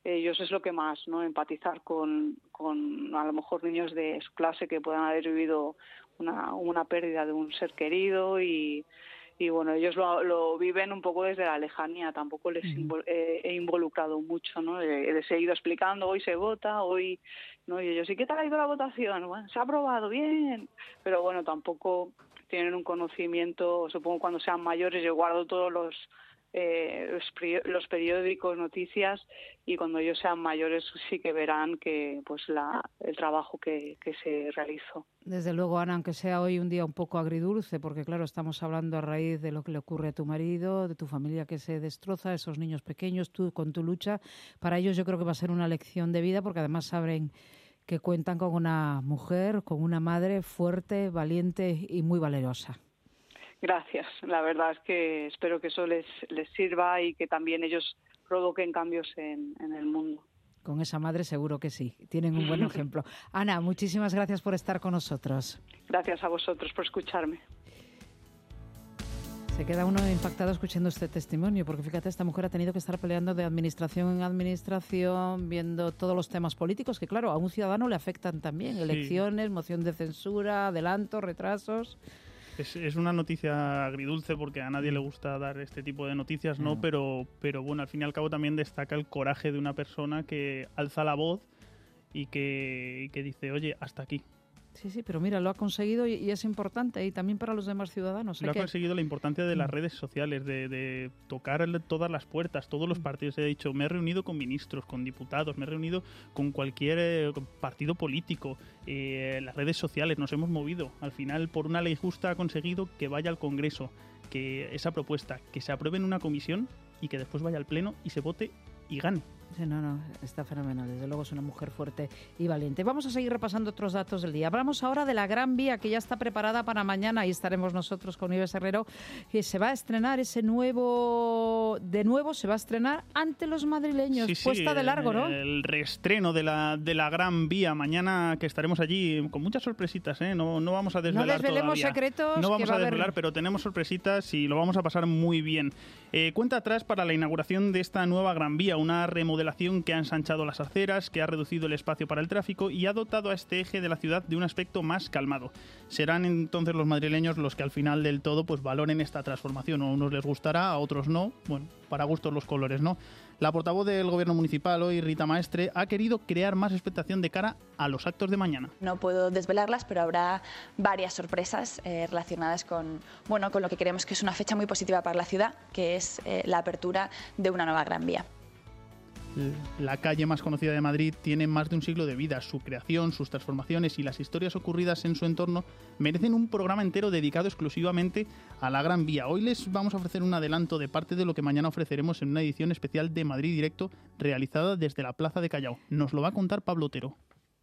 ellos es lo que más, ¿no? Empatizar con, con a lo mejor niños de su clase que puedan haber vivido una, una pérdida de un ser querido y, y bueno, ellos lo, lo viven un poco desde la lejanía, tampoco les invol, eh, he involucrado mucho, ¿no? Eh, les he ido explicando, hoy se vota, hoy, ¿no? Y ellos, ¿y qué tal ha ido la votación? Bueno, se ha aprobado, bien, pero bueno, tampoco tienen un conocimiento, supongo cuando sean mayores, yo guardo todos los Eh, los, los periódicos, noticias, y cuando ellos sean mayores sí que verán que pues la, el trabajo que, que se realizó. Desde luego, Ana, aunque sea hoy un día un poco agridulce, porque claro, estamos hablando a raíz de lo que le ocurre a tu marido, de tu familia que se destroza, esos niños pequeños, tú con tu lucha, para ellos yo creo que va a ser una lección de vida, porque además saben que cuentan con una mujer, con una madre fuerte, valiente y muy valerosa. Gracias. La verdad es que espero que eso les, les sirva y que también ellos provoquen cambios en, en el mundo. Con esa madre seguro que sí. Tienen un buen ejemplo. Ana, muchísimas gracias por estar con nosotros. Gracias a vosotros por escucharme. Se queda uno impactado escuchando este testimonio, porque fíjate, esta mujer ha tenido que estar peleando de administración en administración, viendo todos los temas políticos que, claro, a un ciudadano le afectan también. Sí. Elecciones, moción de censura, adelantos, retrasos... Es, es una noticia agridulce porque a nadie le gusta dar este tipo de noticias, ¿no? no. Pero, pero bueno, al fin y al cabo también destaca el coraje de una persona que alza la voz y que, y que dice, oye, hasta aquí. Sí, sí, pero mira, lo ha conseguido y, y es importante, y también para los demás ciudadanos. Lo ha que... conseguido la importancia de las redes sociales, de, de tocar todas las puertas, todos los partidos. He dicho, me he reunido con ministros, con diputados, me he reunido con cualquier eh, partido político. Eh, las redes sociales nos hemos movido. Al final, por una ley justa ha conseguido que vaya al Congreso, que esa propuesta, que se apruebe en una comisión y que después vaya al Pleno y se vote y gane. Sí, no, no, está fenomenal. Desde luego es una mujer fuerte y valiente. Vamos a seguir repasando otros datos del día. Hablamos ahora de la Gran Vía, que ya está preparada para mañana. Ahí estaremos nosotros con Nieves Herrero. Que se va a estrenar ese nuevo... De nuevo se va a estrenar ante los madrileños. Sí, sí, puesta de largo, ¿no? El reestreno de la, de la Gran Vía. Mañana que estaremos allí con muchas sorpresitas, ¿eh? No, no vamos a desvelar No desvelemos todavía. secretos. No vamos que a va desvelar, a haber... pero tenemos sorpresitas y lo vamos a pasar muy bien. Eh, cuenta atrás para la inauguración de esta nueva Gran Vía, una remodelación que ha ensanchado las aceras, que ha reducido el espacio para el tráfico y ha dotado a este eje de la ciudad de un aspecto más calmado. Serán entonces los madrileños los que al final del todo pues valoren esta transformación. A unos les gustará, a otros no. Bueno, para gustos los colores, ¿no? La portavoz del Gobierno municipal hoy, Rita Maestre, ha querido crear más expectación de cara a los actos de mañana. No puedo desvelarlas, pero habrá varias sorpresas eh, relacionadas con, bueno, con lo que creemos que es una fecha muy positiva para la ciudad, que es eh, la apertura de una nueva Gran Vía. La calle más conocida de Madrid tiene más de un siglo de vida. Su creación, sus transformaciones y las historias ocurridas en su entorno merecen un programa entero dedicado exclusivamente a la Gran Vía. Hoy les vamos a ofrecer un adelanto de parte de lo que mañana ofreceremos en una edición especial de Madrid Directo realizada desde la Plaza de Callao. Nos lo va a contar Pablo Otero.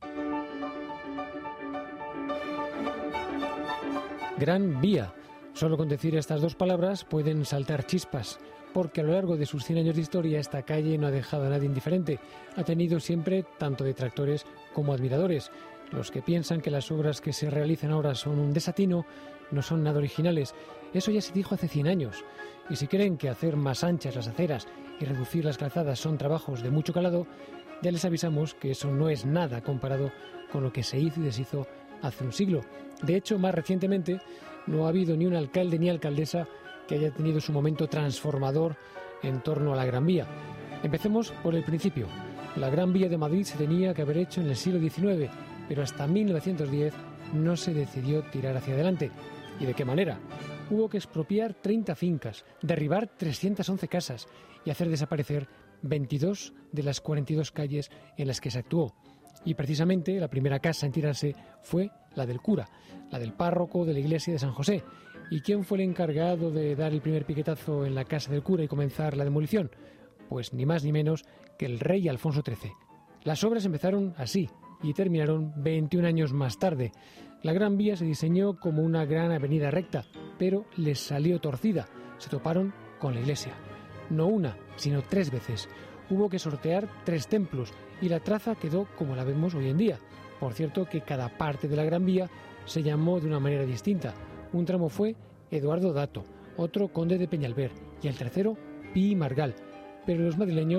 Gran Vía. Solo con decir estas dos palabras pueden saltar chispas, porque a lo largo de sus cien años de historia esta calle no ha dejado a nadie indiferente. Ha tenido siempre tanto detractores como admiradores. Los que piensan que las obras que se realizan ahora son un desatino no son nada originales. Eso ya se dijo hace cien años. Y si creen que hacer más anchas las aceras y reducir las calzadas son trabajos de mucho calado, ya les avisamos que eso no es nada comparado con lo que se hizo y deshizo hace un siglo. De hecho, más recientemente, no ha habido ni un alcalde ni alcaldesa que haya tenido su momento transformador en torno a la Gran Vía. Empecemos por el principio. La Gran Vía de Madrid se tenía que haber hecho en el siglo diecinueve, pero hasta mil novecientos diez no se decidió tirar hacia adelante. ¿Y de qué manera? Hubo que expropiar treinta fincas, derribar trescientas once casas y hacer desaparecer veintidós de las cuarenta y dos calles en las que se actuó. Y precisamente la primera casa en tirarse fue la del cura, la del párroco de la iglesia de San José. ¿Y quién fue el encargado de dar el primer piquetazo en la casa del cura y comenzar la demolición? Pues ni más ni menos que el rey Alfonso trece. Las obras empezaron así y terminaron veintiún años más tarde. La Gran Vía se diseñó como una gran avenida recta, pero les salió torcida. Se toparon con la iglesia. No una, sino tres veces. Hubo que sortear tres templos y la traza quedó como la vemos hoy en día. Por cierto que cada parte de la Gran Vía se llamó de una manera distinta. Un tramo fue Eduardo Dato, otro Conde de Peñalver y el tercero Pi Margal. Pero los madrileños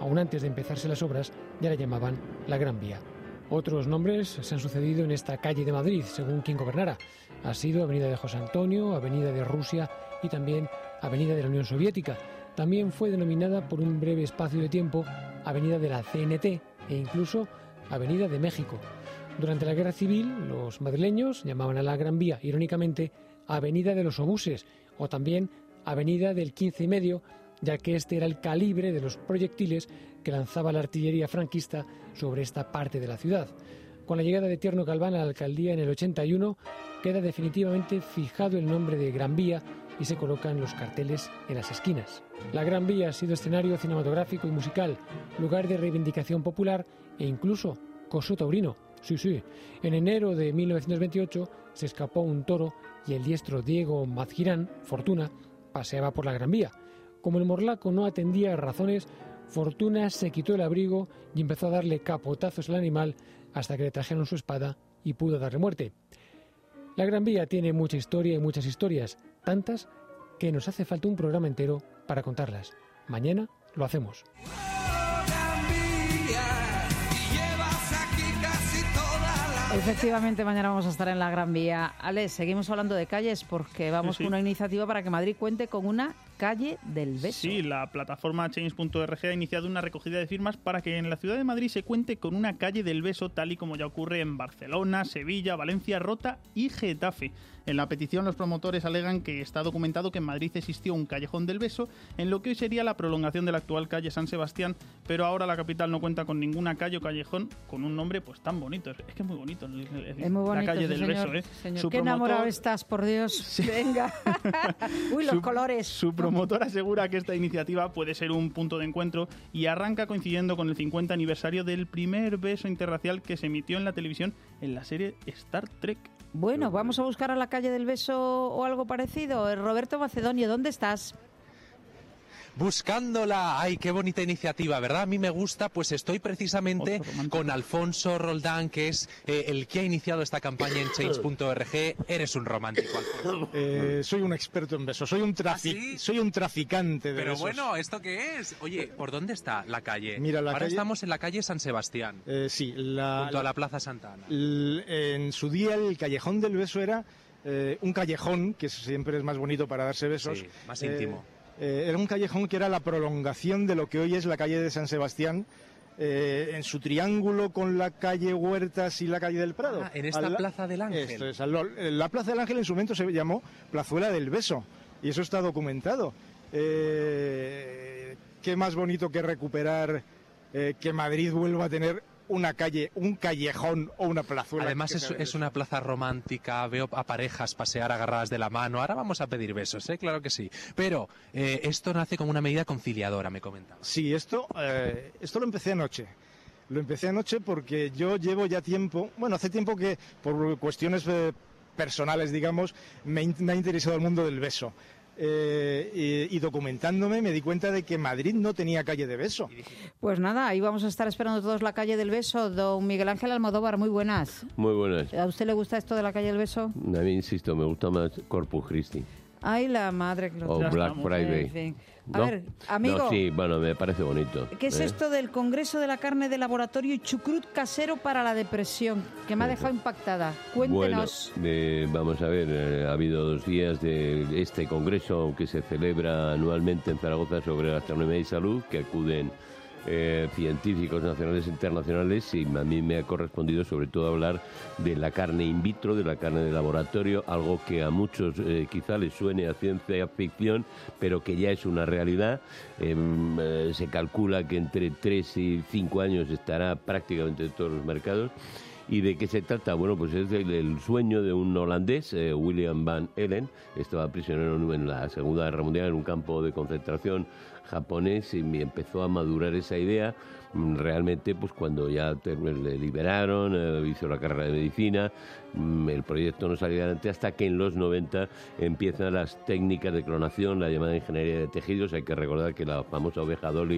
Aún antes de empezarse las obras, ya la llamaban la Gran Vía. Otros nombres se han sucedido en esta calle de Madrid, según quien gobernara. Ha sido Avenida de José Antonio, Avenida de Rusia y también Avenida de la Unión Soviética. También fue denominada por un breve espacio de tiempo Avenida de la C N T e incluso Avenida de México. Durante la Guerra Civil, los madrileños llamaban a la Gran Vía, irónicamente, Avenida de los Obuses o también Avenida del quince y medio, ya que este era el calibre de los proyectiles que lanzaba la artillería franquista sobre esta parte de la ciudad. Con la llegada de Tierno Galván a la alcaldía en el ochenta y uno, queda definitivamente fijado el nombre de Gran Vía y se colocan los carteles en las esquinas. La Gran Vía ha sido escenario cinematográfico y musical, lugar de reivindicación popular e incluso coso taurino. Sí, sí. En enero de mil novecientos veintiocho se escapó un toro y el diestro Diego Mazgirán, Fortuna, paseaba por la Gran Vía. Como el morlaco no atendía a razones, Fortuna se quitó el abrigo y empezó a darle capotazos al animal hasta que le trajeron su espada y pudo darle muerte. La Gran Vía tiene mucha historia y muchas historias, tantas que nos hace falta un programa entero para contarlas. Mañana lo hacemos. Efectivamente, mañana vamos a estar en la Gran Vía. Ale, seguimos hablando de calles porque vamos sí, sí. con una iniciativa para que Madrid cuente con una calle del beso. Sí, la plataforma change punto org ha iniciado una recogida de firmas para que en la ciudad de Madrid se cuente con una calle del beso, tal y como ya ocurre en Barcelona, Sevilla, Valencia, Rota y Getafe. En la petición, los promotores alegan que está documentado que en Madrid existió un callejón del beso en lo que hoy sería la prolongación de la actual calle San Sebastián, pero ahora la capital no cuenta con ninguna calle o callejón con un nombre pues tan bonito. Es que es muy bonito. Es muy bonito, la calle sí, del señor, beso, ¿eh? Señor. Su Qué promotor... enamorado estás, por Dios. Sí. Venga. Uy, los su, colores. Su promotor asegura que esta iniciativa puede ser un punto de encuentro y arranca coincidiendo con el cincuenta aniversario del primer beso interracial que se emitió en la televisión en la serie Star Trek. Bueno, vamos a buscar a la calle del beso o algo parecido. Roberto Macedonio, ¿dónde estás? Buscándola. Ay, qué bonita iniciativa, ¿verdad? A mí me gusta, pues estoy precisamente con Alfonso Roldán, que es eh, el que ha iniciado esta campaña en change punto org. Eres un romántico, Alfonso. Eh, soy un experto en besos, soy un, trafic- ¿Ah, sí? soy un traficante de Pero besos. Bueno, ¿esto qué es? Oye, ¿por dónde está la calle? Mira, la Ahora calle... estamos en la calle San Sebastián, eh, sí, la, junto la, a la Plaza Santa Ana. L- en su día el callejón del beso era eh, un callejón, que siempre es más bonito para darse besos. Sí, más íntimo. Eh, Eh, era un callejón que era la prolongación de lo que hoy es la calle de San Sebastián, eh, en su triángulo con la calle Huertas y la calle del Prado. Ah, en esta la, Plaza del Ángel. Esto es, la Plaza del Ángel en su momento se llamó Plazuela del Beso, y eso está documentado. Eh, qué más bonito que recuperar eh, que Madrid vuelva a tener una calle, un callejón o una plazuela. Además es, es una plaza romántica, veo a parejas pasear agarradas de la mano. Ahora vamos a pedir besos, ¿eh? Claro que sí. Pero eh, esto nace como una medida conciliadora, me comentaba. Sí, esto, eh, esto lo empecé anoche. Lo empecé anoche porque yo llevo ya tiempo, bueno, hace tiempo que por cuestiones eh, personales, digamos, me, me ha interesado el mundo del beso. Eh, y, y documentándome me di cuenta de que Madrid no tenía calle de beso. Pues nada, ahí vamos a estar esperando todos la calle del beso. Don Miguel Ángel Almodóvar, muy buenas. Muy buenas. ¿A usted le gusta esto de la calle del beso? A mí, insisto, me gusta más Corpus Christi. Ay, la madre que lo O trajo. Black Friday. En fin. A ¿No? ver, amigo. No, sí, bueno, me parece bonito. ¿Qué es ¿eh? esto del Congreso de la Carne de Laboratorio y Chucrut Casero para la Depresión? Que me ha dejado impactada. Cuéntenos. Bueno, eh, vamos a ver, eh, ha habido dos días de este congreso que se celebra anualmente en Zaragoza sobre gastronomía y salud, que acuden eh, científicos nacionales e internacionales, y a mí me ha correspondido sobre todo hablar de la carne in vitro, de la carne de laboratorio, algo que a muchos eh, quizá les suene a ciencia ficción, pero que ya es una realidad. Eh, eh, se calcula que entre tres y cinco años estará prácticamente en todos los mercados. ¿Y de qué se trata? Bueno, pues es del, del sueño de un holandés, eh, William Van Ellen. Estaba prisionero en la Segunda Guerra Mundial en un campo de concentración japonés, y me empezó a madurar esa idea realmente pues cuando ya te, le liberaron, eh, hizo la carrera de medicina. El proyecto no salió adelante hasta que en los noventa empiezan las técnicas de clonación, la llamada ingeniería de tejidos. Hay que recordar que la famosa oveja Dolly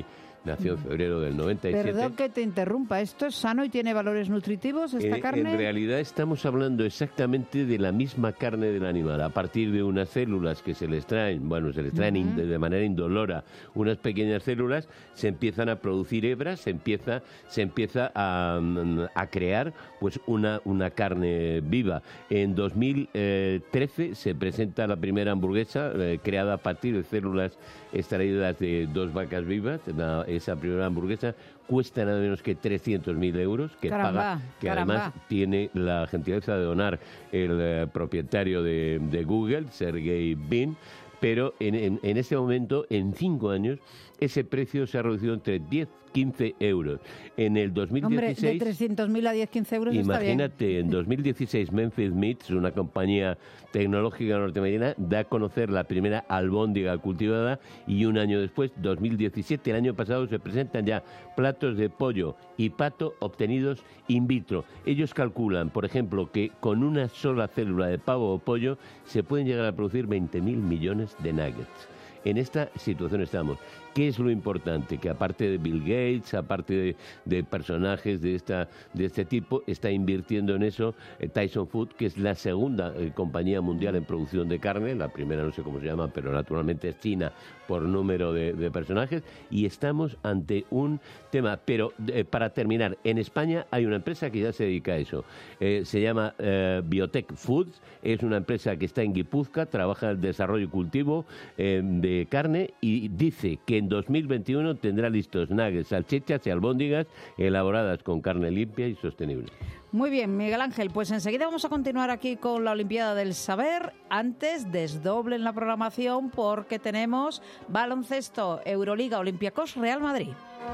nació en febrero del noventa y siete. Perdón que te interrumpa, ¿esto es sano y tiene valores nutritivos esta Eh, carne? En realidad estamos hablando exactamente de la misma carne del animal, a partir de unas células que se les traen, bueno, se les traen in- de manera indolora unas pequeñas células, se empiezan a producir hebras, se empieza, se empieza a, mm, a crear pues una, una carne viva. En dos mil trece se presenta la primera hamburguesa eh, creada a partir de células extraídas de dos vacas vivas. La- esa primera hamburguesa cuesta nada menos que trescientos mil euros, que Caramba, paga, que caramba. además tiene la gentileza de donar el eh, propietario de, de Google, Sergey Brin, pero en, en, en este momento, en cinco años, ese precio se ha reducido entre diez y quince euros. En el dos mil Hombre, dieciséis... de trescientos mil a diez, quince euros está bien. Imagínate, en dos mil dieciséis Memphis Meats, una compañía tecnológica norteamericana, da a conocer la primera albóndiga cultivada y un año después, dos mil diecisiete, el año pasado, se presentan ya platos de pollo y pato obtenidos in vitro. Ellos calculan, por ejemplo, que con una sola célula de pavo o pollo se pueden llegar a producir veinte mil millones de nuggets. En esta situación estamos. ¿Qué es lo importante? Que aparte de Bill Gates, aparte de, de personajes de, esta, de este tipo, está invirtiendo en eso eh, Tyson Food, que es la segunda eh, compañía mundial en producción de carne. La primera no sé cómo se llama, pero naturalmente es China por número de, de personajes. Y estamos ante un tema. Pero eh, para terminar, en España hay una empresa que ya se dedica a eso. Eh, se llama eh, Biotech Foods. Es una empresa que está en Guipúzcoa, trabaja en el desarrollo y cultivo eh, de carne y dice que en dos mil veintiuno tendrá listos nuggets, salchichas y albóndigas elaboradas con carne limpia y sostenible. Muy bien, Miguel Ángel, pues enseguida vamos a continuar aquí con la Olimpiada del Saber. Antes, desdoblen la programación porque tenemos baloncesto, Euroliga, Olympiacos, Real Madrid.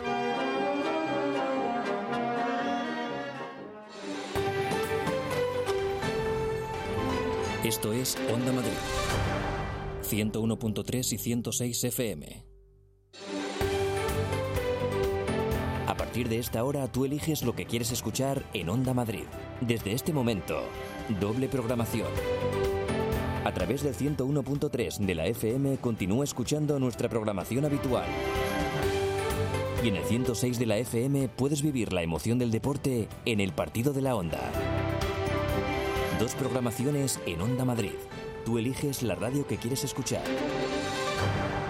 Esto es Onda Madrid, ciento uno punto tres y ciento seis F M. A partir de esta hora, tú eliges lo que quieres escuchar en Onda Madrid. Desde este momento, doble programación. A través del ciento uno punto tres de la F M, continúa escuchando nuestra programación habitual. Y en el ciento seis de la F M puedes vivir la emoción del deporte en el partido de la Onda. Dos programaciones en Onda Madrid. Tú eliges la radio que quieres escuchar.